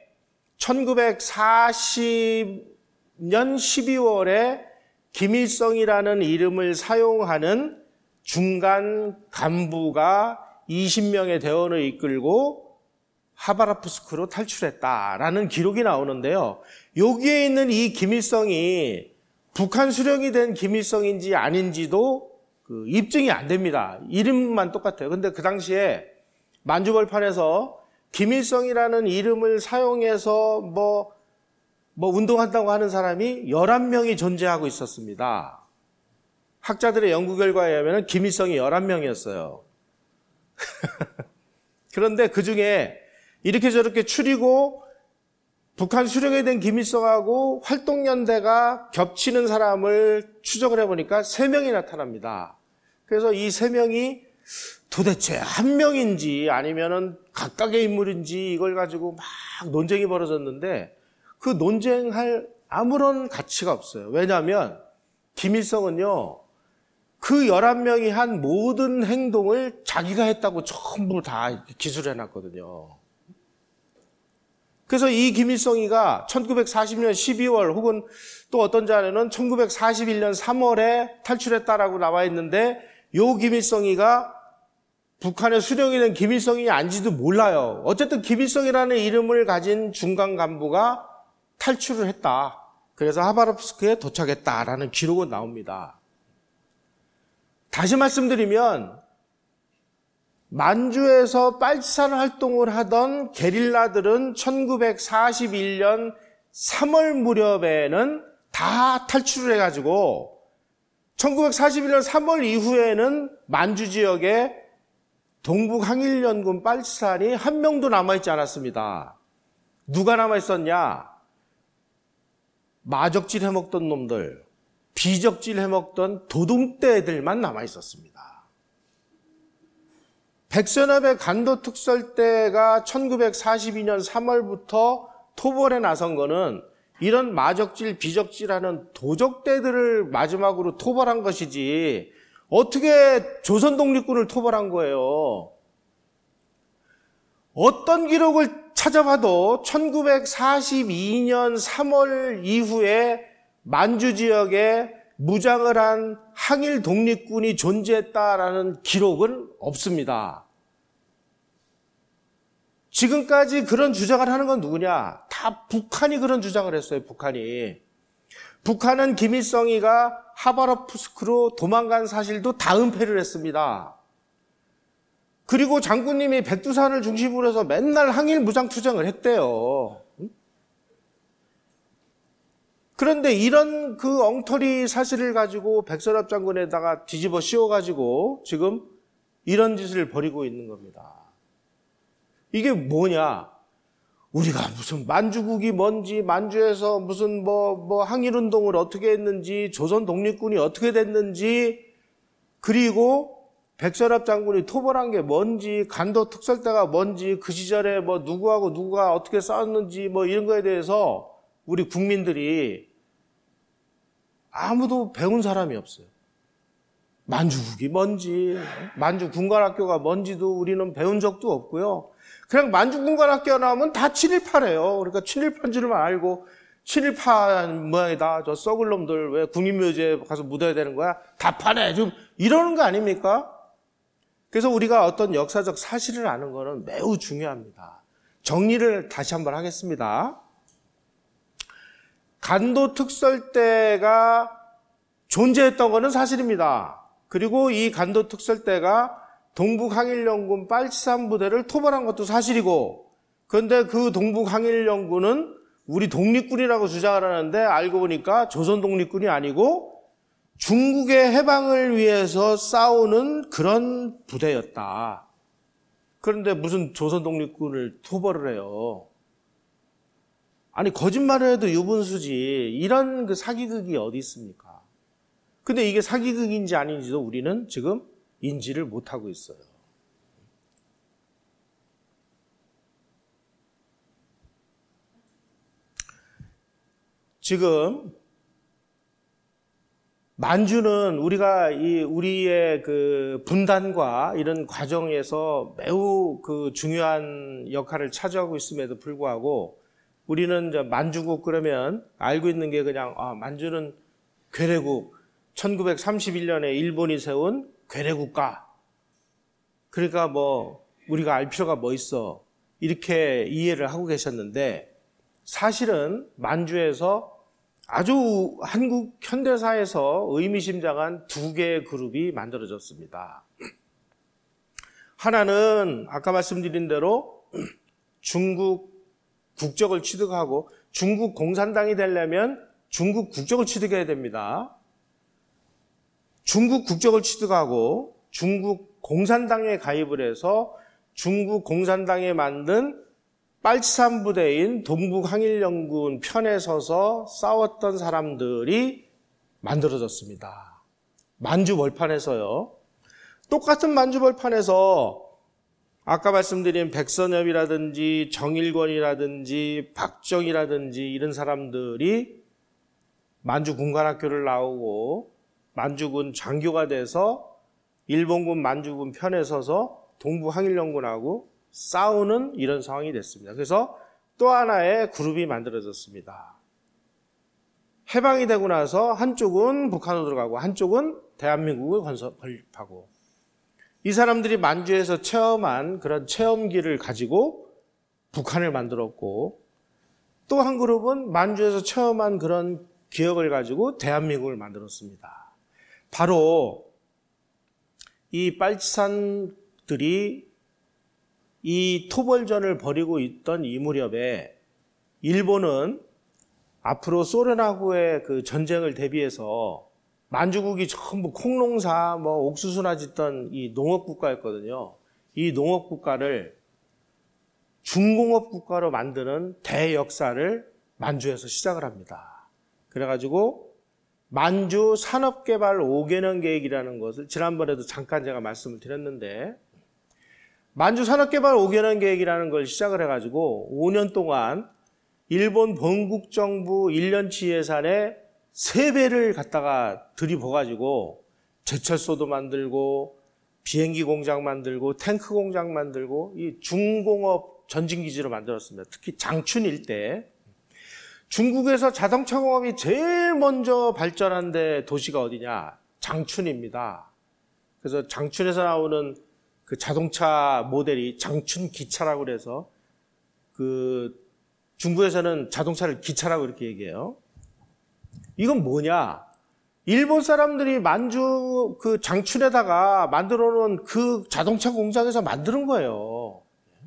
천구백사십 년 십이월에 김일성이라는 이름을 사용하는 중간 간부가 이십 명의 대원을 이끌고 하바롭스크로 탈출했다라는 기록이 나오는데요. 여기에 있는 이 김일성이 북한 수령이 된 김일성인지 아닌지도 그 입증이 안 됩니다. 이름만 똑같아요. 근데 그 당시에 만주벌판에서 김일성이라는 이름을 사용해서 뭐, 뭐 운동한다고 하는 사람이 열한 명이 존재하고 있었습니다. 학자들의 연구 결과에 의하면 김일성이 열한 명이었어요. 그런데 그 중에 이렇게 저렇게 추리고 북한 수령이 된 김일성하고 활동연대가 겹치는 사람을 추적을 해보니까 세 명이 나타납니다. 그래서 이 세 명이 도대체 한 명인지 아니면은 각각의 인물인지 이걸 가지고 막 논쟁이 벌어졌는데 그 논쟁할 아무런 가치가 없어요. 왜냐하면 김일성은요, 그 열한 명이 한 모든 행동을 자기가 했다고 전부 다 기술해놨거든요. 그래서 이 김일성이가 천구백사십 년 십이월 혹은 또 어떤 자료는 천구백사십일 년 삼월에 탈출했다라고 나와 있는데, 요 김일성이가 북한의 수령이 된 김일성이 아닌지도 몰라요. 어쨌든 김일성이라는 이름을 가진 중간 간부가 탈출을 했다. 그래서 하바롭스크에 도착했다라는 기록은 나옵니다. 다시 말씀드리면 만주에서 빨치산 활동을 하던 게릴라들은 천구백사십일 년 삼월 무렵에는 다 탈출을 해가지고 천구백사십일 년 삼월 이후에는 만주 지역에 동북항일연군 빨치산이 한 명도 남아있지 않았습니다. 누가 남아있었냐? 마적질 해먹던 놈들, 비적질 해먹던 도둑떼들만 남아있었습니다. 백선엽의 간도특설대가 천구백사십이 년 삼월부터 토벌에 나선 거는 이런 마적질, 비적질하는 도적대들을 마지막으로 토벌한 것이지 어떻게 조선 독립군을 토벌한 거예요? 어떤 기록을 찾아봐도 천구백사십이 년 삼월 이후에 만주 지역에 무장을 한 항일 독립군이 존재했다라는 기록은 없습니다. 지금까지 그런 주장을 하는 건 누구냐? 다 북한이 그런 주장을 했어요, 북한이. 북한은 김일성이가 하바롭스크로 도망간 사실도 다 은폐를 했습니다. 그리고 장군님이 백두산을 중심으로 해서 맨날 항일 무장투쟁을 했대요. 그런데 이런 그 엉터리 사실을 가지고 백선엽 장군에다가 뒤집어 씌워가지고 지금 이런 짓을 벌이고 있는 겁니다. 이게 뭐냐? 우리가 무슨 만주국이 뭔지, 만주에서 무슨 뭐, 뭐 항일운동을 어떻게 했는지, 조선 독립군이 어떻게 됐는지, 그리고 백선엽 장군이 토벌한 게 뭔지, 간도 특설대가 뭔지, 그 시절에 뭐 누구하고 누가 어떻게 싸웠는지 뭐 이런 거에 대해서 우리 국민들이 아무도 배운 사람이 없어요. 만주국이 뭔지, 만주 군관학교가 뭔지도 우리는 배운 적도 없고요. 그냥 만주 군관학교 나오면 다 친일파래요. 그러니까 친일파인 줄만 알고 친일파 모양이다. 저 썩을 놈들 왜 국립묘지에 가서 묻어야 되는 거야? 다 파네. 좀 이러는 거 아닙니까? 그래서 우리가 어떤 역사적 사실을 아는 거는 매우 중요합니다. 정리를 다시 한번 하겠습니다. 간도특설대가 존재했던 것은 사실입니다. 그리고 이 간도특설대가 동북항일연군 빨치산 부대를 토벌한 것도 사실이고, 그런데 그 동북항일연군은 우리 독립군이라고 주장을 하는데 알고 보니까 조선 독립군이 아니고 중국의 해방을 위해서 싸우는 그런 부대였다. 그런데 무슨 조선 독립군을 토벌을 해요. 아니, 거짓말을 해도 유분수지. 이런 그 사기극이 어디 있습니까? 근데 이게 사기극인지 아닌지도 우리는 지금 인지를 못하고 있어요. 지금 만주는 우리가 이 우리의 그 분단과 이런 과정에서 매우 그 중요한 역할을 차지하고 있음에도 불구하고 우리는 이제 만주국 그러면 알고 있는 게 그냥 아, 만주는 괴뢰국, 천구백삼십일 년에 일본이 세운 괴뢰국가. 그러니까 뭐 우리가 알 필요가 뭐 있어. 이렇게 이해를 하고 계셨는데 사실은 만주에서 아주 한국 현대사에서 의미심장한 두 개의 그룹이 만들어졌습니다. 하나는 아까 말씀드린 대로 중국 국적을 취득하고 중국 공산당이 되려면 중국 국적을 취득해야 됩니다. 중국 국적을 취득하고 중국 공산당에 가입을 해서 중국 공산당에 만든 빨치산 부대인 동북항일연군 편에 서서 싸웠던 사람들이 만들어졌습니다. 만주 벌판에서요. 똑같은 만주 벌판에서 아까 말씀드린 백선엽이라든지 정일권이라든지 박정희라든지 이런 사람들이 만주 군관학교를 나오고 만주군 장교가 돼서 일본군 만주군 편에 서서 동부 항일연군하고 싸우는 이런 상황이 됐습니다. 그래서 또 하나의 그룹이 만들어졌습니다. 해방이 되고 나서 한쪽은 북한으로 들어가고 한쪽은 대한민국을 건립하고, 이 사람들이 만주에서 체험한 그런 체험기를 가지고 북한을 만들었고, 또 한 그룹은 만주에서 체험한 그런 기억을 가지고 대한민국을 만들었습니다. 바로 이 빨치산들이 이 토벌전을 벌이고 있던 이 무렵에 일본은 앞으로 소련하고의 그 전쟁을 대비해서 만주국이 전부 콩농사, 뭐 옥수수나 짓던 이 농업 국가였거든요. 이 농업 국가를 중공업 국가로 만드는 대역사를 만주에서 시작을 합니다. 그래가지고 만주 산업개발 오 개년 계획이라는 것을 지난번에도 잠깐 제가 말씀을 드렸는데, 만주 산업개발 오 개년 계획이라는 걸 시작을 해가지고 오 년 동안 일본 본국정부 일 년치 예산의 세 배를 갖다가 들이부어가지고 제철소도 만들고 비행기 공장 만들고 탱크 공장 만들고 이 중공업 전진기지로 만들었습니다. 특히 장춘 일대. 중국에서 자동차 공업이 제일 먼저 발전한 데 도시가 어디냐? 장춘입니다. 그래서 장춘에서 나오는 그 자동차 모델이 장춘 기차라고 그래서 그 중국에서는 자동차를 기차라고 이렇게 얘기해요. 이건 뭐냐? 일본 사람들이 만주 그 장춘에다가 만들어 놓은 그 자동차 공장에서 만드는 거예요.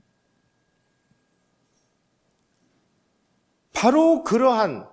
바로 그러한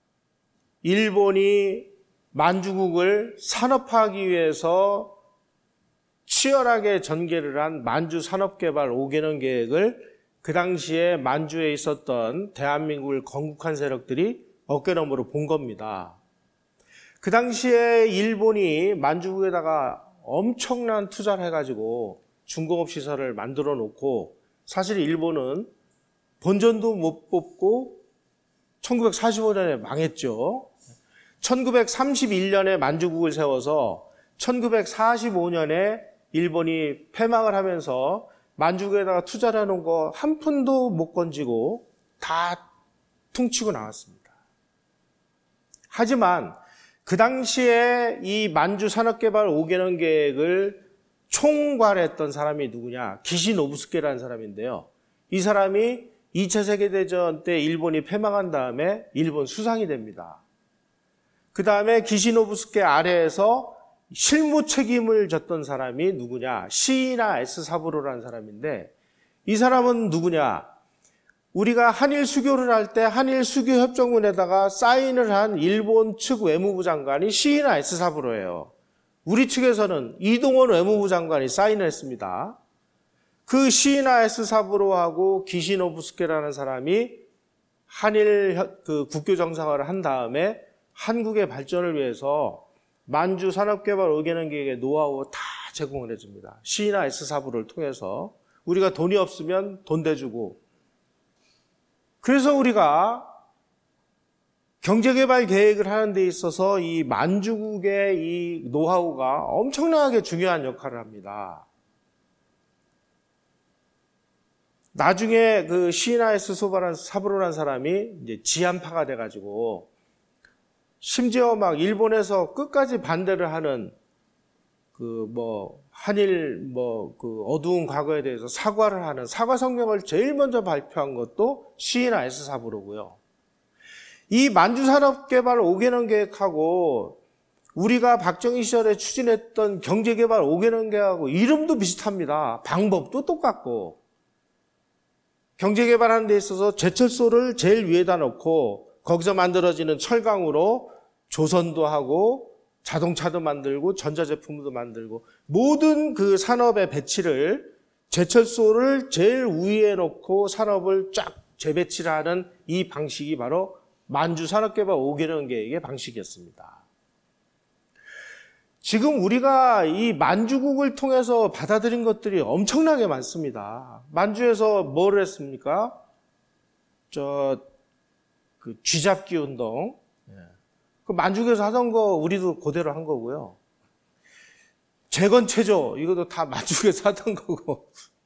일본이 만주국을 산업화하기 위해서 치열하게 전개를 한 만주 산업개발 오 개년 계획을 그 당시에 만주에 있었던 대한민국을 건국한 세력들이 어깨너머로 본 겁니다. 그 당시에 일본이 만주국에다가 엄청난 투자를 해가지고 중공업 시설을 만들어 놓고, 사실 일본은 본전도 못 뽑고 천구백사십오 년에 망했죠. 천구백삼십일 년에 만주국을 세워서 천구백사십오 년에 일본이 패망을 하면서 만주국에다가 투자를 해놓은 거 한 푼도 못 건지고 다 퉁치고 나왔습니다. 하지만 그 당시에 이 만주 산업개발 오 개년 계획을 총괄했던 사람이 누구냐? 기시 노부스케라는 사람인데요. 이 사람이 이 차 세계대전 때 일본이 패망한 다음에 일본 수상이 됩니다. 그 다음에 기시 노부스케 아래에서 실무 책임을 졌던 사람이 누구냐? 시이나 에스 사부로라는 사람인데, 이 사람은 누구냐? 우리가 한일 수교를 할 때 한일 수교 협정문에다가 사인을 한 일본 측 외무부 장관이 시이나 에스 사부로예요. 우리 측에서는 이동원 외무부 장관이 사인을 했습니다. 그 시이나 에스 사부로하고 기시노부스케라는 사람이 한일 그 국교 정상화를 한 다음에 한국의 발전을 위해서 만주 산업개발 오 개년 계획의 노하우 다 제공을 해줍니다. 시이나 에스 사부를 통해서 우리가 돈이 없으면 돈 대주고, 그래서 우리가 경제개발 계획을 하는 데 있어서 이 만주국의 이 노하우가 엄청나게 중요한 역할을 합니다. 나중에 그 시이나 에스 사부로라는 사람이 이제 지한파가 돼가지고, 심지어 막 일본에서 끝까지 반대를 하는 그 뭐 한일 뭐 그 어두운 과거에 대해서 사과를 하는 사과 성명을 제일 먼저 발표한 것도 시이나 에스 사부로고요. 이 만주 산업개발 오 개년 계획하고 우리가 박정희 시절에 추진했던 경제개발 오 개년 계획하고 이름도 비슷합니다. 방법도 똑같고, 경제개발하는 데 있어서 제철소를 제일 위에다 놓고 거기서 만들어지는 철강으로 조선도 하고 자동차도 만들고 전자제품도 만들고 모든 그 산업의 배치를, 제철소를 제일 위에 놓고 산업을 쫙 재배치를 하는 이 방식이 바로 만주 산업개발 오 개년 계획의 방식이었습니다. 지금 우리가 이 만주국을 통해서 받아들인 것들이 엄청나게 많습니다. 만주에서 뭘 했습니까? 저, 그 쥐잡기 운동. 그 만주에서 하던 거 우리도 그대로 한 거고요. 재건체조 이것도 다 만주에서 하던 거고.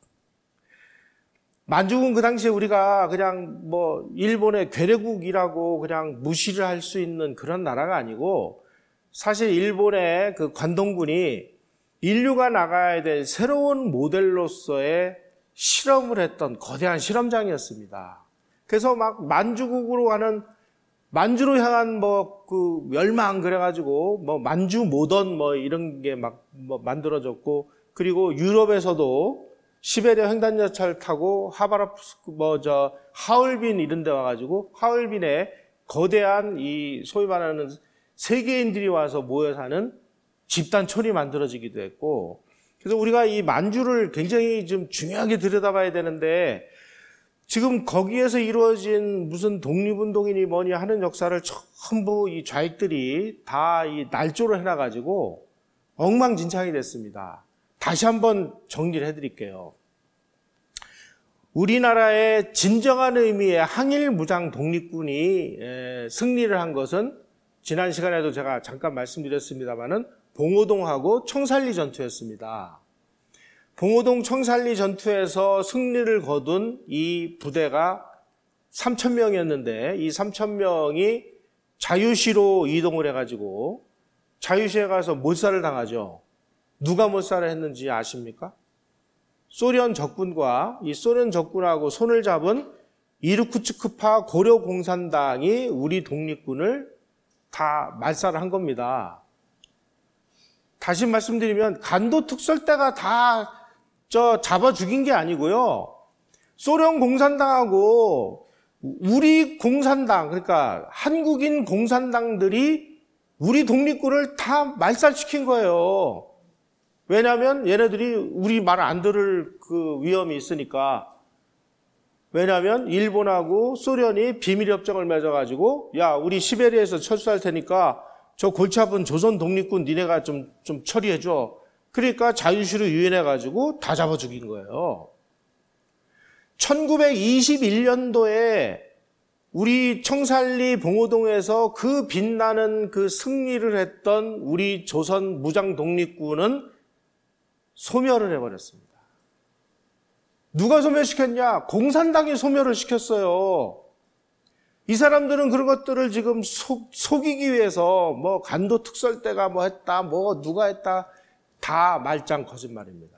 만주군 그 당시에 우리가 그냥 뭐 일본의 괴뢰국이라고 그냥 무시를 할 수 있는 그런 나라가 아니고 사실 일본의 그 관동군이 인류가 나가야 될 새로운 모델로서의 실험을 했던 거대한 실험장이었습니다. 그래서 막 만주국으로 가는 만주로 향한 뭐 그 멸망 그래가지고 뭐 만주 모던 뭐 이런 게 막 뭐 만들어졌고 그리고 유럽에서도 시베리아 횡단열차를 타고 하바롭스크 뭐 저 하얼빈 이런 데 와가지고 하얼빈에 거대한 이 소위 말하는 세계인들이 와서 모여 사는 집단촌이 만들어지기도 했고 그래서 우리가 이 만주를 굉장히 좀 중요하게 들여다봐야 되는데 지금 거기에서 이루어진 무슨 독립운동이니 뭐니 하는 역사를 전부 이 좌익들이 다 이 날조를 해놔가지고 엉망진창이 됐습니다. 다시 한번 정리를 해드릴게요. 우리나라의 진정한 의미의 항일 무장 독립군이 승리를 한 것은 지난 시간에도 제가 잠깐 말씀드렸습니다마는 봉오동하고 청산리 전투였습니다. 봉오동 청산리 전투에서 승리를 거둔 이 부대가 삼천 명이었는데 이 삼천 명이 자유시로 이동을 해가지고 자유시에 가서 몰살을 당하죠. 누가 몰살을 했는지 아십니까? 소련 적군과 이 소련 적군하고 손을 잡은 이르쿠츠크파 고려공산당이 우리 독립군을 다 말살을 한 겁니다. 다시 말씀드리면 간도 특설대가 다 저 잡아 죽인 게 아니고요. 소련 공산당하고 우리 공산당, 그러니까 한국인 공산당들이 우리 독립군을 다 말살시킨 거예요. 왜냐하면 얘네들이 우리 말 안 들을 그 위험이 있으니까. 왜냐하면 일본하고 소련이 비밀협정을 맺어가지고 야 우리 시베리아에서 철수할 테니까 저 골치 아픈 조선 독립군 니네가 좀, 좀 처리해줘. 그러니까 자유시로 유인해가지고 다 잡아 죽인 거예요. 천구백이십일 년도에 우리 청산리 봉오동에서 그 빛나는 그 승리를 했던 우리 조선 무장 독립군은 소멸을 해버렸습니다. 누가 소멸시켰냐? 공산당이 소멸을 시켰어요. 이 사람들은 그런 것들을 지금 속, 속이기 위해서 뭐 간도 특설대가 뭐 했다, 뭐 누가 했다, 다 말짱 거짓말입니다.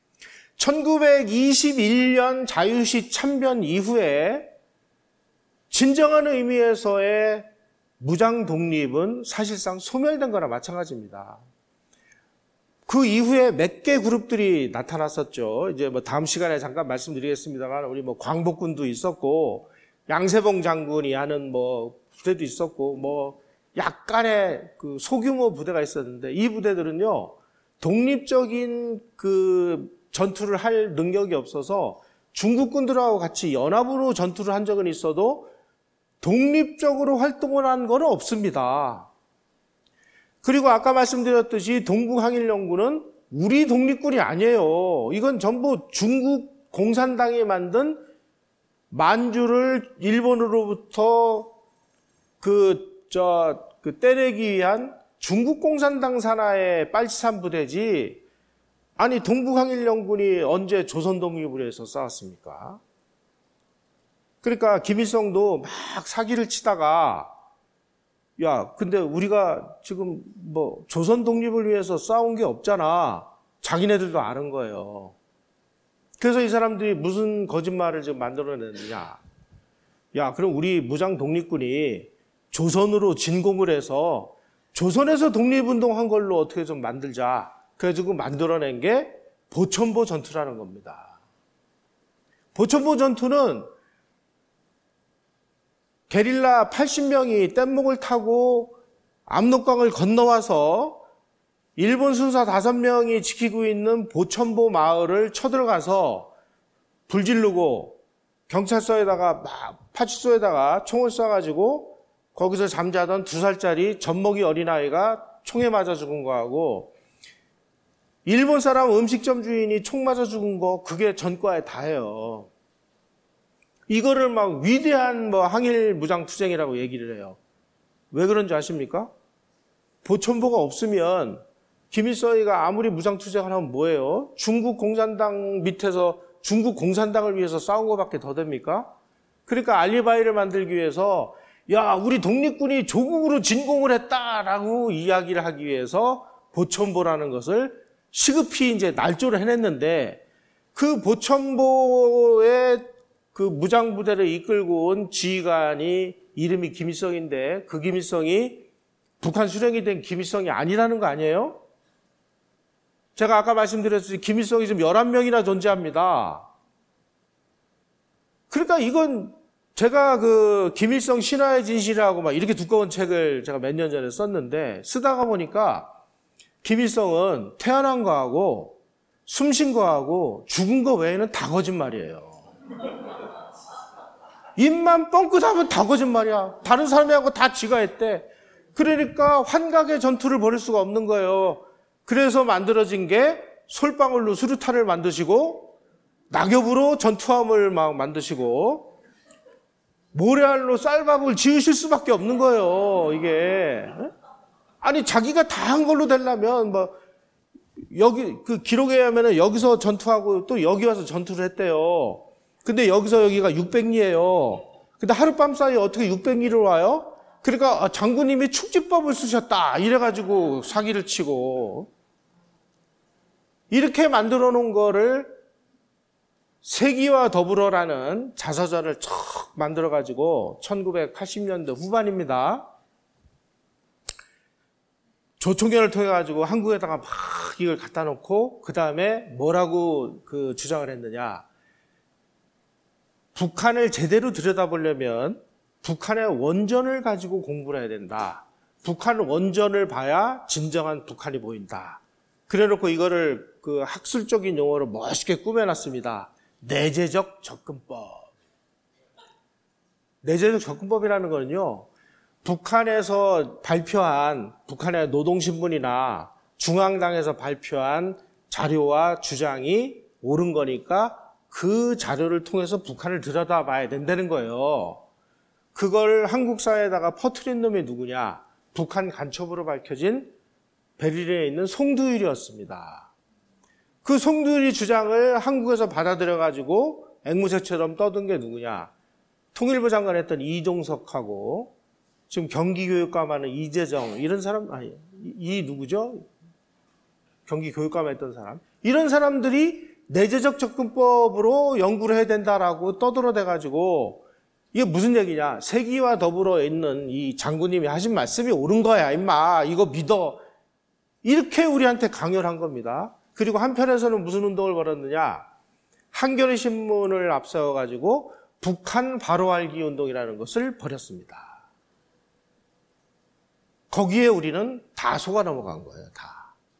천구백이십일 년 자유시 참변 이후에 진정한 의미에서의 무장 독립은 사실상 소멸된 거나 마찬가지입니다. 그 이후에 몇 개 그룹들이 나타났었죠. 이제 뭐 다음 시간에 잠깐 말씀드리겠습니다만 우리 뭐 광복군도 있었고 양세봉 장군이 하는 뭐 부대도 있었고 뭐 약간의 그 소규모 부대가 있었는데 이 부대들은요 독립적인 그 전투를 할 능력이 없어서 중국군들하고 같이 연합으로 전투를 한 적은 있어도 독립적으로 활동을 한 건 없습니다. 그리고 아까 말씀드렸듯이 동북항일연군은 우리 독립군이 아니에요. 이건 전부 중국 공산당이 만든 만주를 일본으로부터 그, 저, 그 떼내기 위한 중국 공산당 산하의 빨치산 부대지, 아니, 동북항일연군이 언제 조선 독립을 해서 싸웠습니까? 그러니까 김일성도 막 사기를 치다가, 야, 근데 우리가 지금 뭐 조선 독립을 위해서 싸운 게 없잖아. 자기네들도 아는 거예요. 그래서 이 사람들이 무슨 거짓말을 지금 만들어냈느냐. 야, 그럼 우리 무장 독립군이 조선으로 진공을 해서 조선에서 독립운동한 걸로 어떻게 좀 만들자. 그래가지고 만들어낸 게 보천보 전투라는 겁니다. 보천보 전투는 게릴라 팔십 명이 뗏목을 타고 압록강을 건너와서 일본 순사 다섯 명이 지키고 있는 보천보 마을을 쳐들어가서 불 지르고 경찰서에다가 막 파출소에다가 총을 쏴가지고 거기서 잠자던 두 살짜리 젖먹이 어린아이가 총에 맞아 죽은 거하고 일본 사람 음식점 주인이 총 맞아 죽은 거 그게 전과에 다예요. 이거를 막 위대한 뭐 항일 무장 투쟁이라고 얘기를 해요. 왜 그런지 아십니까? 보천보가 없으면 김일성이가 아무리 무장투쟁을 하면 뭐예요? 중국 공산당 밑에서 중국 공산당을 위해서 싸운 것밖에 더 됩니까? 그러니까 알리바이를 만들기 위해서 야, 우리 독립군이 조국으로 진공을 했다라고 이야기를 하기 위해서 보천보라는 것을 시급히 이제 날조를 해냈는데, 그 보천보의 그 무장부대를 이끌고 온 지휘관이 이름이 김일성인데, 그 김일성이 북한 수령이 된 김일성이 아니라는 거 아니에요? 제가 아까 말씀드렸듯이 김일성이 지금 열한 명이나 존재합니다. 그러니까 이건 제가 그 김일성 신화의 진실이라고 막 이렇게 두꺼운 책을 제가 몇 년 전에 썼는데, 쓰다가 보니까 김일성은 태어난 거하고 숨쉰 거하고 죽은 거 외에는 다 거짓말이에요. 입만 뻥끗하면 다 거짓말이야. 다른 사람하고 다 지가 했대. 그러니까 환각의 전투를 벌일 수가 없는 거예요. 그래서 만들어진 게 솔방울로 수류탄을 만드시고 낙엽으로 전투함을 막 만드시고 모래알로 쌀밥을 지으실 수밖에 없는 거예요. 이게 아니 자기가 다 한 걸로 되려면 뭐 여기 그 기록에 의하면은 여기서 전투하고 또 여기 와서 전투를 했대요. 근데 여기서 여기가 육백 리예요. 근데 하룻밤 사이에 어떻게 육백 리를 와요? 그러니까 장군님이 축지법을 쓰셨다 이래가지고 사기를 치고 이렇게 만들어 놓은 거를 세기와 더불어라는 자서전을 척 만들어가지고 천구백팔십 년대 후반입니다. 조총련을 통해가지고 한국에다가 막 이걸 갖다 놓고 그 다음에 뭐라고 그 주장을 했느냐. 북한을 제대로 들여다보려면 북한의 원전을 가지고 공부를 해야 된다. 북한 원전을 봐야 진정한 북한이 보인다. 그래놓고 이거를 그 학술적인 용어로 멋있게 꾸며놨습니다. 내재적 접근법. 내재적 접근법이라는 거는요, 북한에서 발표한 북한의 노동신문이나 중앙당에서 발표한 자료와 주장이 옳은 거니까 그 자료를 통해서 북한을 들여다봐야 된다는 거예요. 그걸 한국 사회에다가 퍼뜨린 놈이 누구냐? 북한 간첩으로 밝혀진 베를린에 있는 송두율이었습니다. 그 송두율이 주장을 한국에서 받아들여가지고 앵무새처럼 떠든 게 누구냐? 통일부 장관 했던 이종석하고 지금 경기교육감하는 이재정 이런 사람 아니 이 누구죠? 경기교육감 했던 사람 이런 사람들이 내재적 접근법으로 연구를 해야 된다라고 떠들어대가지고 이게 무슨 얘기냐? 세기와 더불어 있는 이 장군님이 하신 말씀이 옳은 거야, 임마. 이거 믿어. 이렇게 우리한테 강요를 한 겁니다. 그리고 한편에서는 무슨 운동을 벌였느냐? 한겨레 신문을 앞세워가지고 북한 바로 알기 운동이라는 것을 벌였습니다. 거기에 우리는 다 속아 넘어간 거예요, 다.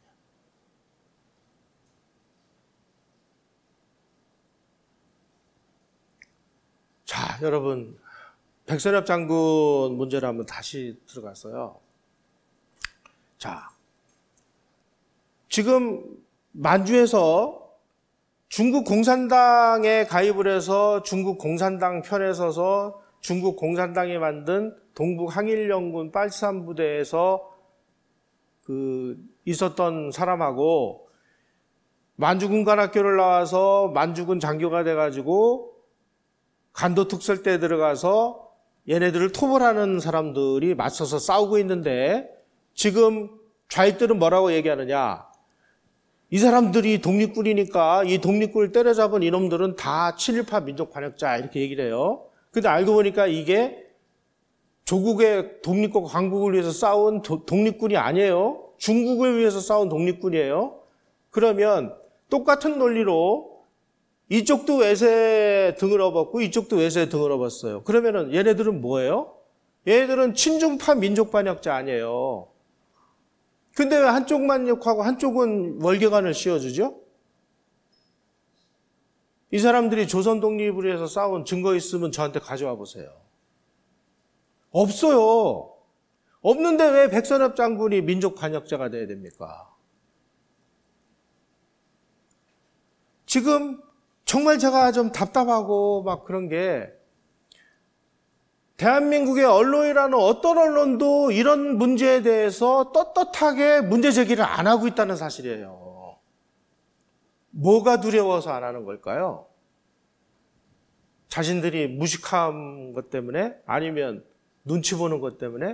자, 여러분, 백선엽 장군 문제를 한번 다시 들어갔어요. 자, 지금 만주에서 중국 공산당에 가입을 해서 중국 공산당 편에 서서 중국 공산당이 만든 동북 항일연군 빨치산 부대에서 그 있었던 사람하고 만주군관학교를 나와서 만주군 장교가 돼가지고 간도특설대에 들어가서 얘네들을 토벌하는 사람들이 맞서서 싸우고 있는데 지금 좌익들은 뭐라고 얘기하느냐. 이 사람들이 독립군이니까 이 독립군을 때려잡은 이놈들은 다 친일파 민족 반역자 이렇게 얘기를 해요. 근데 알고 보니까 이게 조국의 독립과 강국을 위해서 싸운 도, 독립군이 아니에요. 중국을 위해서 싸운 독립군이에요. 그러면 똑같은 논리로 이쪽도 외세 등을 업었고 이쪽도 외세 등을 업었어요. 그러면은 얘네들은 뭐예요? 얘네들은 친중파 민족 반역자 아니에요. 근데 왜 한쪽만 욕하고 한쪽은 월계관을 씌워주죠? 이 사람들이 조선 독립을 위해서 싸운 증거 있으면 저한테 가져와 보세요. 없어요. 없는데 왜 백선엽 장군이 민족 반역자가 돼야 됩니까? 지금 정말 제가 좀 답답하고 막 그런 게 대한민국의 언론이라는 어떤 언론도 이런 문제에 대해서 떳떳하게 문제 제기를 안 하고 있다는 사실이에요. 뭐가 두려워서 안 하는 걸까요? 자신들이 무식한 것 때문에? 아니면 눈치 보는 것 때문에?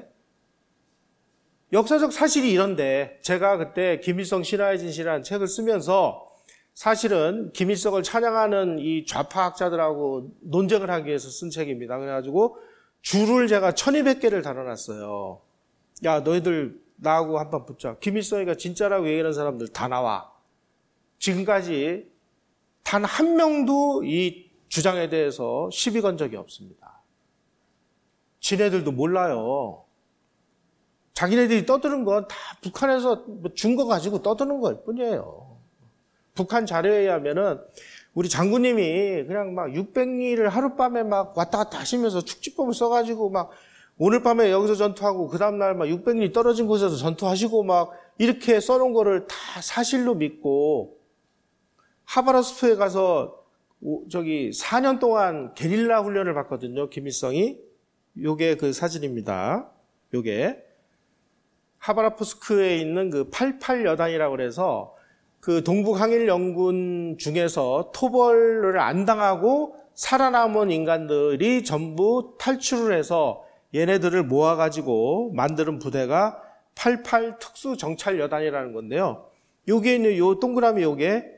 역사적 사실이 이런데 제가 그때 김일성 신화의 진실이라는 책을 쓰면서 사실은 김일성을 찬양하는 이 좌파학자들하고 논쟁을 하기 위해서 쓴 책입니다. 그래가지고 줄을 제가 천이백 개를 달아놨어요. 야, 너희들 나하고 한판 붙자. 김일성이가 진짜라고 얘기하는 사람들 다 나와. 지금까지 단 한 명도 이 주장에 대해서 시비 건 적이 없습니다. 지네들도 몰라요. 자기네들이 떠드는 건 다 북한에서 준 거 가지고 떠드는 걸 뿐이에요. 북한 자료에 의하면은 우리 장군님이 그냥 막 육백 리를 하룻밤에 막 왔다 갔다 하시면서 축지법을 써가지고 막 오늘 밤에 여기서 전투하고 그 다음날 막 육백 리 떨어진 곳에서 전투하시고 막 이렇게 써놓은 거를 다 사실로 믿고 하바rov스크에 가서 저기 사 년 동안 게릴라 훈련을 받거든요. 김일성이. 요게 그 사진입니다. 요게. 하바rov스크에 있는 그 팔십팔 여단이라고 그래서 그 동북 항일 연군 중에서 토벌을 안 당하고 살아남은 인간들이 전부 탈출을 해서 얘네들을 모아가지고 만드는 부대가 팔십팔 특수정찰여단이라는 건데요. 여기에 있는 요 동그라미 요게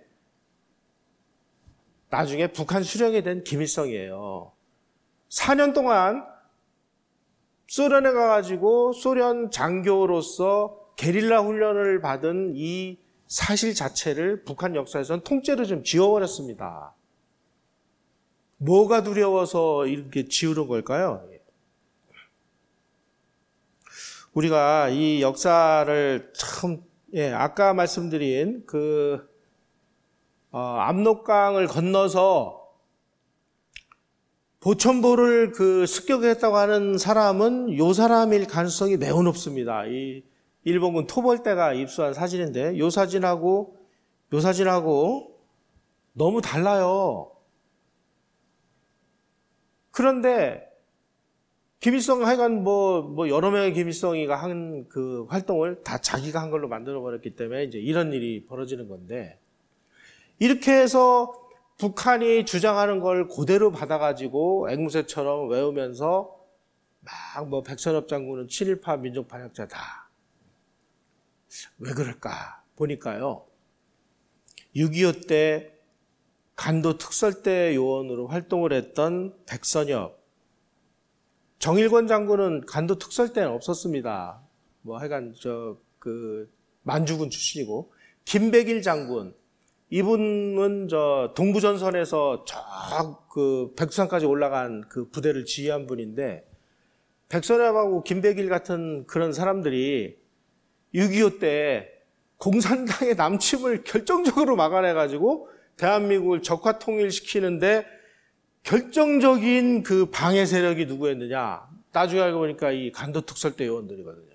나중에 북한 수령이 된 김일성이에요. 사 년 동안 소련에 가가지고 소련 장교로서 게릴라 훈련을 받은 이 사실 자체를 북한 역사에서는 통째로 좀 지워버렸습니다. 뭐가 두려워서 이렇게 지우는 걸까요? 우리가 이 역사를 참, 예, 아까 말씀드린 그, 어, 압록강을 건너서 보천보를 그 습격했다고 하는 사람은 요 사람일 가능성이 매우 높습니다. 이 일본군 토벌대가 입수한 사진인데 요 사진하고 요 사진하고 너무 달라요. 그런데 김일성 하여간 뭐, 뭐 여러 명의 김일성이가 한 그 활동을 다 자기가 한 걸로 만들어 버렸기 때문에 이제 이런 일이 벌어지는 건데 이렇게 해서 북한이 주장하는 걸 그대로 받아가지고 앵무새처럼 외우면서 막 뭐 백선엽 장군은 친일파 민족 반역자다. 왜 그럴까 보니까요. 육이오 때 간도 특설대 요원으로 활동을 했던 백선엽, 정일권 장군은 간도 특설대는 없었습니다. 뭐 하여간 저 그 만주군 출신이고 김백일 장군 이분은 저 동부전선에서 저 그 백두산까지 올라간 그 부대를 지휘한 분인데 백선엽하고 김백일 같은 그런 사람들이 육이오 때 공산당의 남침을 결정적으로 막아내가지고 대한민국을 적화 통일시키는데 결정적인 그 방해 세력이 누구였느냐? 나중에 알고 보니까 이 간도 특설대 요원들이거든요.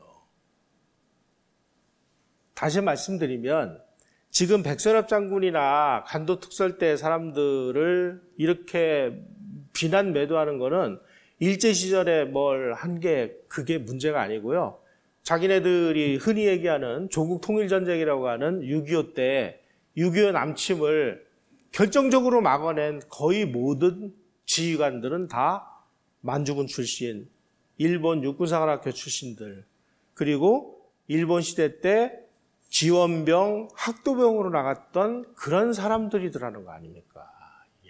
다시 말씀드리면 지금 백선엽 장군이나 간도 특설대 사람들을 이렇게 비난 매도하는 거는 일제 시절에 뭘 한 게 그게 문제가 아니고요. 자기네들이 흔히 얘기하는 조국 통일전쟁이라고 하는 육이오 때 육이오 남침을 결정적으로 막아낸 거의 모든 지휘관들은 다 만주군 출신, 일본 육군사관학교 출신들, 그리고 일본 시대 때 지원병, 학도병으로 나갔던 그런 사람들이더라는 거 아닙니까? 예.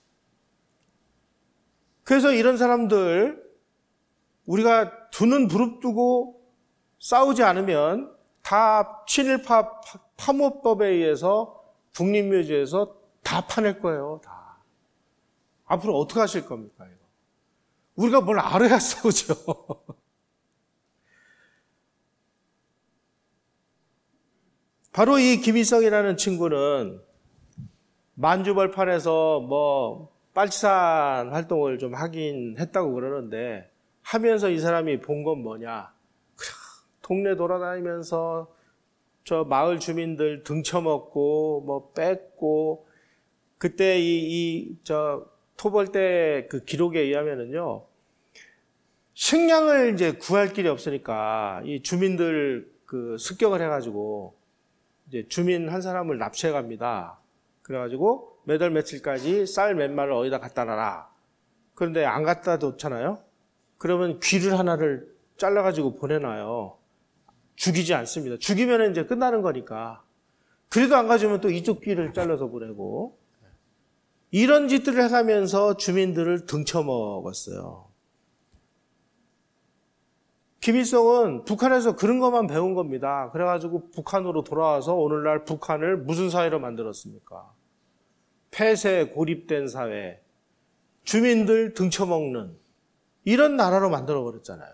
그래서 이런 사람들 우리가 두 눈 부릅뜨고 싸우지 않으면 다 친일파 파모법에 의해서 국립묘지에서 다 파낼 거예요. 다. 앞으로 어떻게 하실 겁니까? 이거? 우리가 뭘 알아야 싸우죠. 바로 이 김일성이라는 친구는 만주벌판에서 뭐 빨치산 활동을 좀 하긴 했다고 그러는데 하면서 이 사람이 본 건 뭐냐? 동네 돌아다니면서 저 마을 주민들 등쳐먹고 뭐 뺏고 그때 이 이 저 토벌대 그 기록에 의하면은요 식량을 이제 구할 길이 없으니까 이 주민들 그 습격을 해가지고 이제 주민 한 사람을 납치해 갑니다. 그래가지고 몇 월 며칠까지 쌀 몇 마를 어디다 갖다 놔라. 그런데 안 갖다 뒀잖아요. 그러면 귀를 하나를 잘라가지고 보내놔요. 죽이지 않습니다. 죽이면 이제 끝나는 거니까. 그래도 안 가져오면 또 이쪽 귀를 잘라서 보내고. 이런 짓들을 해가면서 주민들을 등쳐먹었어요. 김일성은 북한에서 그런 것만 배운 겁니다. 그래가지고 북한으로 돌아와서 오늘날 북한을 무슨 사회로 만들었습니까? 폐쇄, 고립된 사회, 주민들 등쳐먹는 이런 나라로 만들어버렸잖아요.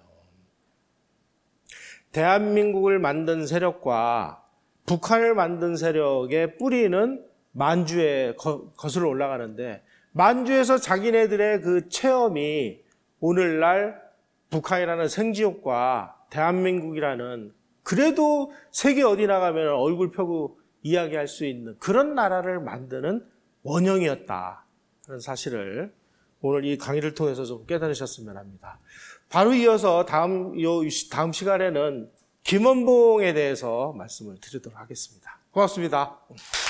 대한민국을 만든 세력과 북한을 만든 세력의 뿌리는 만주에 거, 거슬러 올라가는데 만주에서 자기네들의 그 체험이 오늘날 북한이라는 생지옥과 대한민국이라는 그래도 세계 어디 나가면 얼굴 펴고 이야기할 수 있는 그런 나라를 만드는 원형이었다. 그런 사실을 오늘 이 강의를 통해서 좀 깨달으셨으면 합니다. 바로 이어서 다음, 요, 다음 시간에는 김원봉에 대해서 말씀을 드리도록 하겠습니다. 고맙습니다.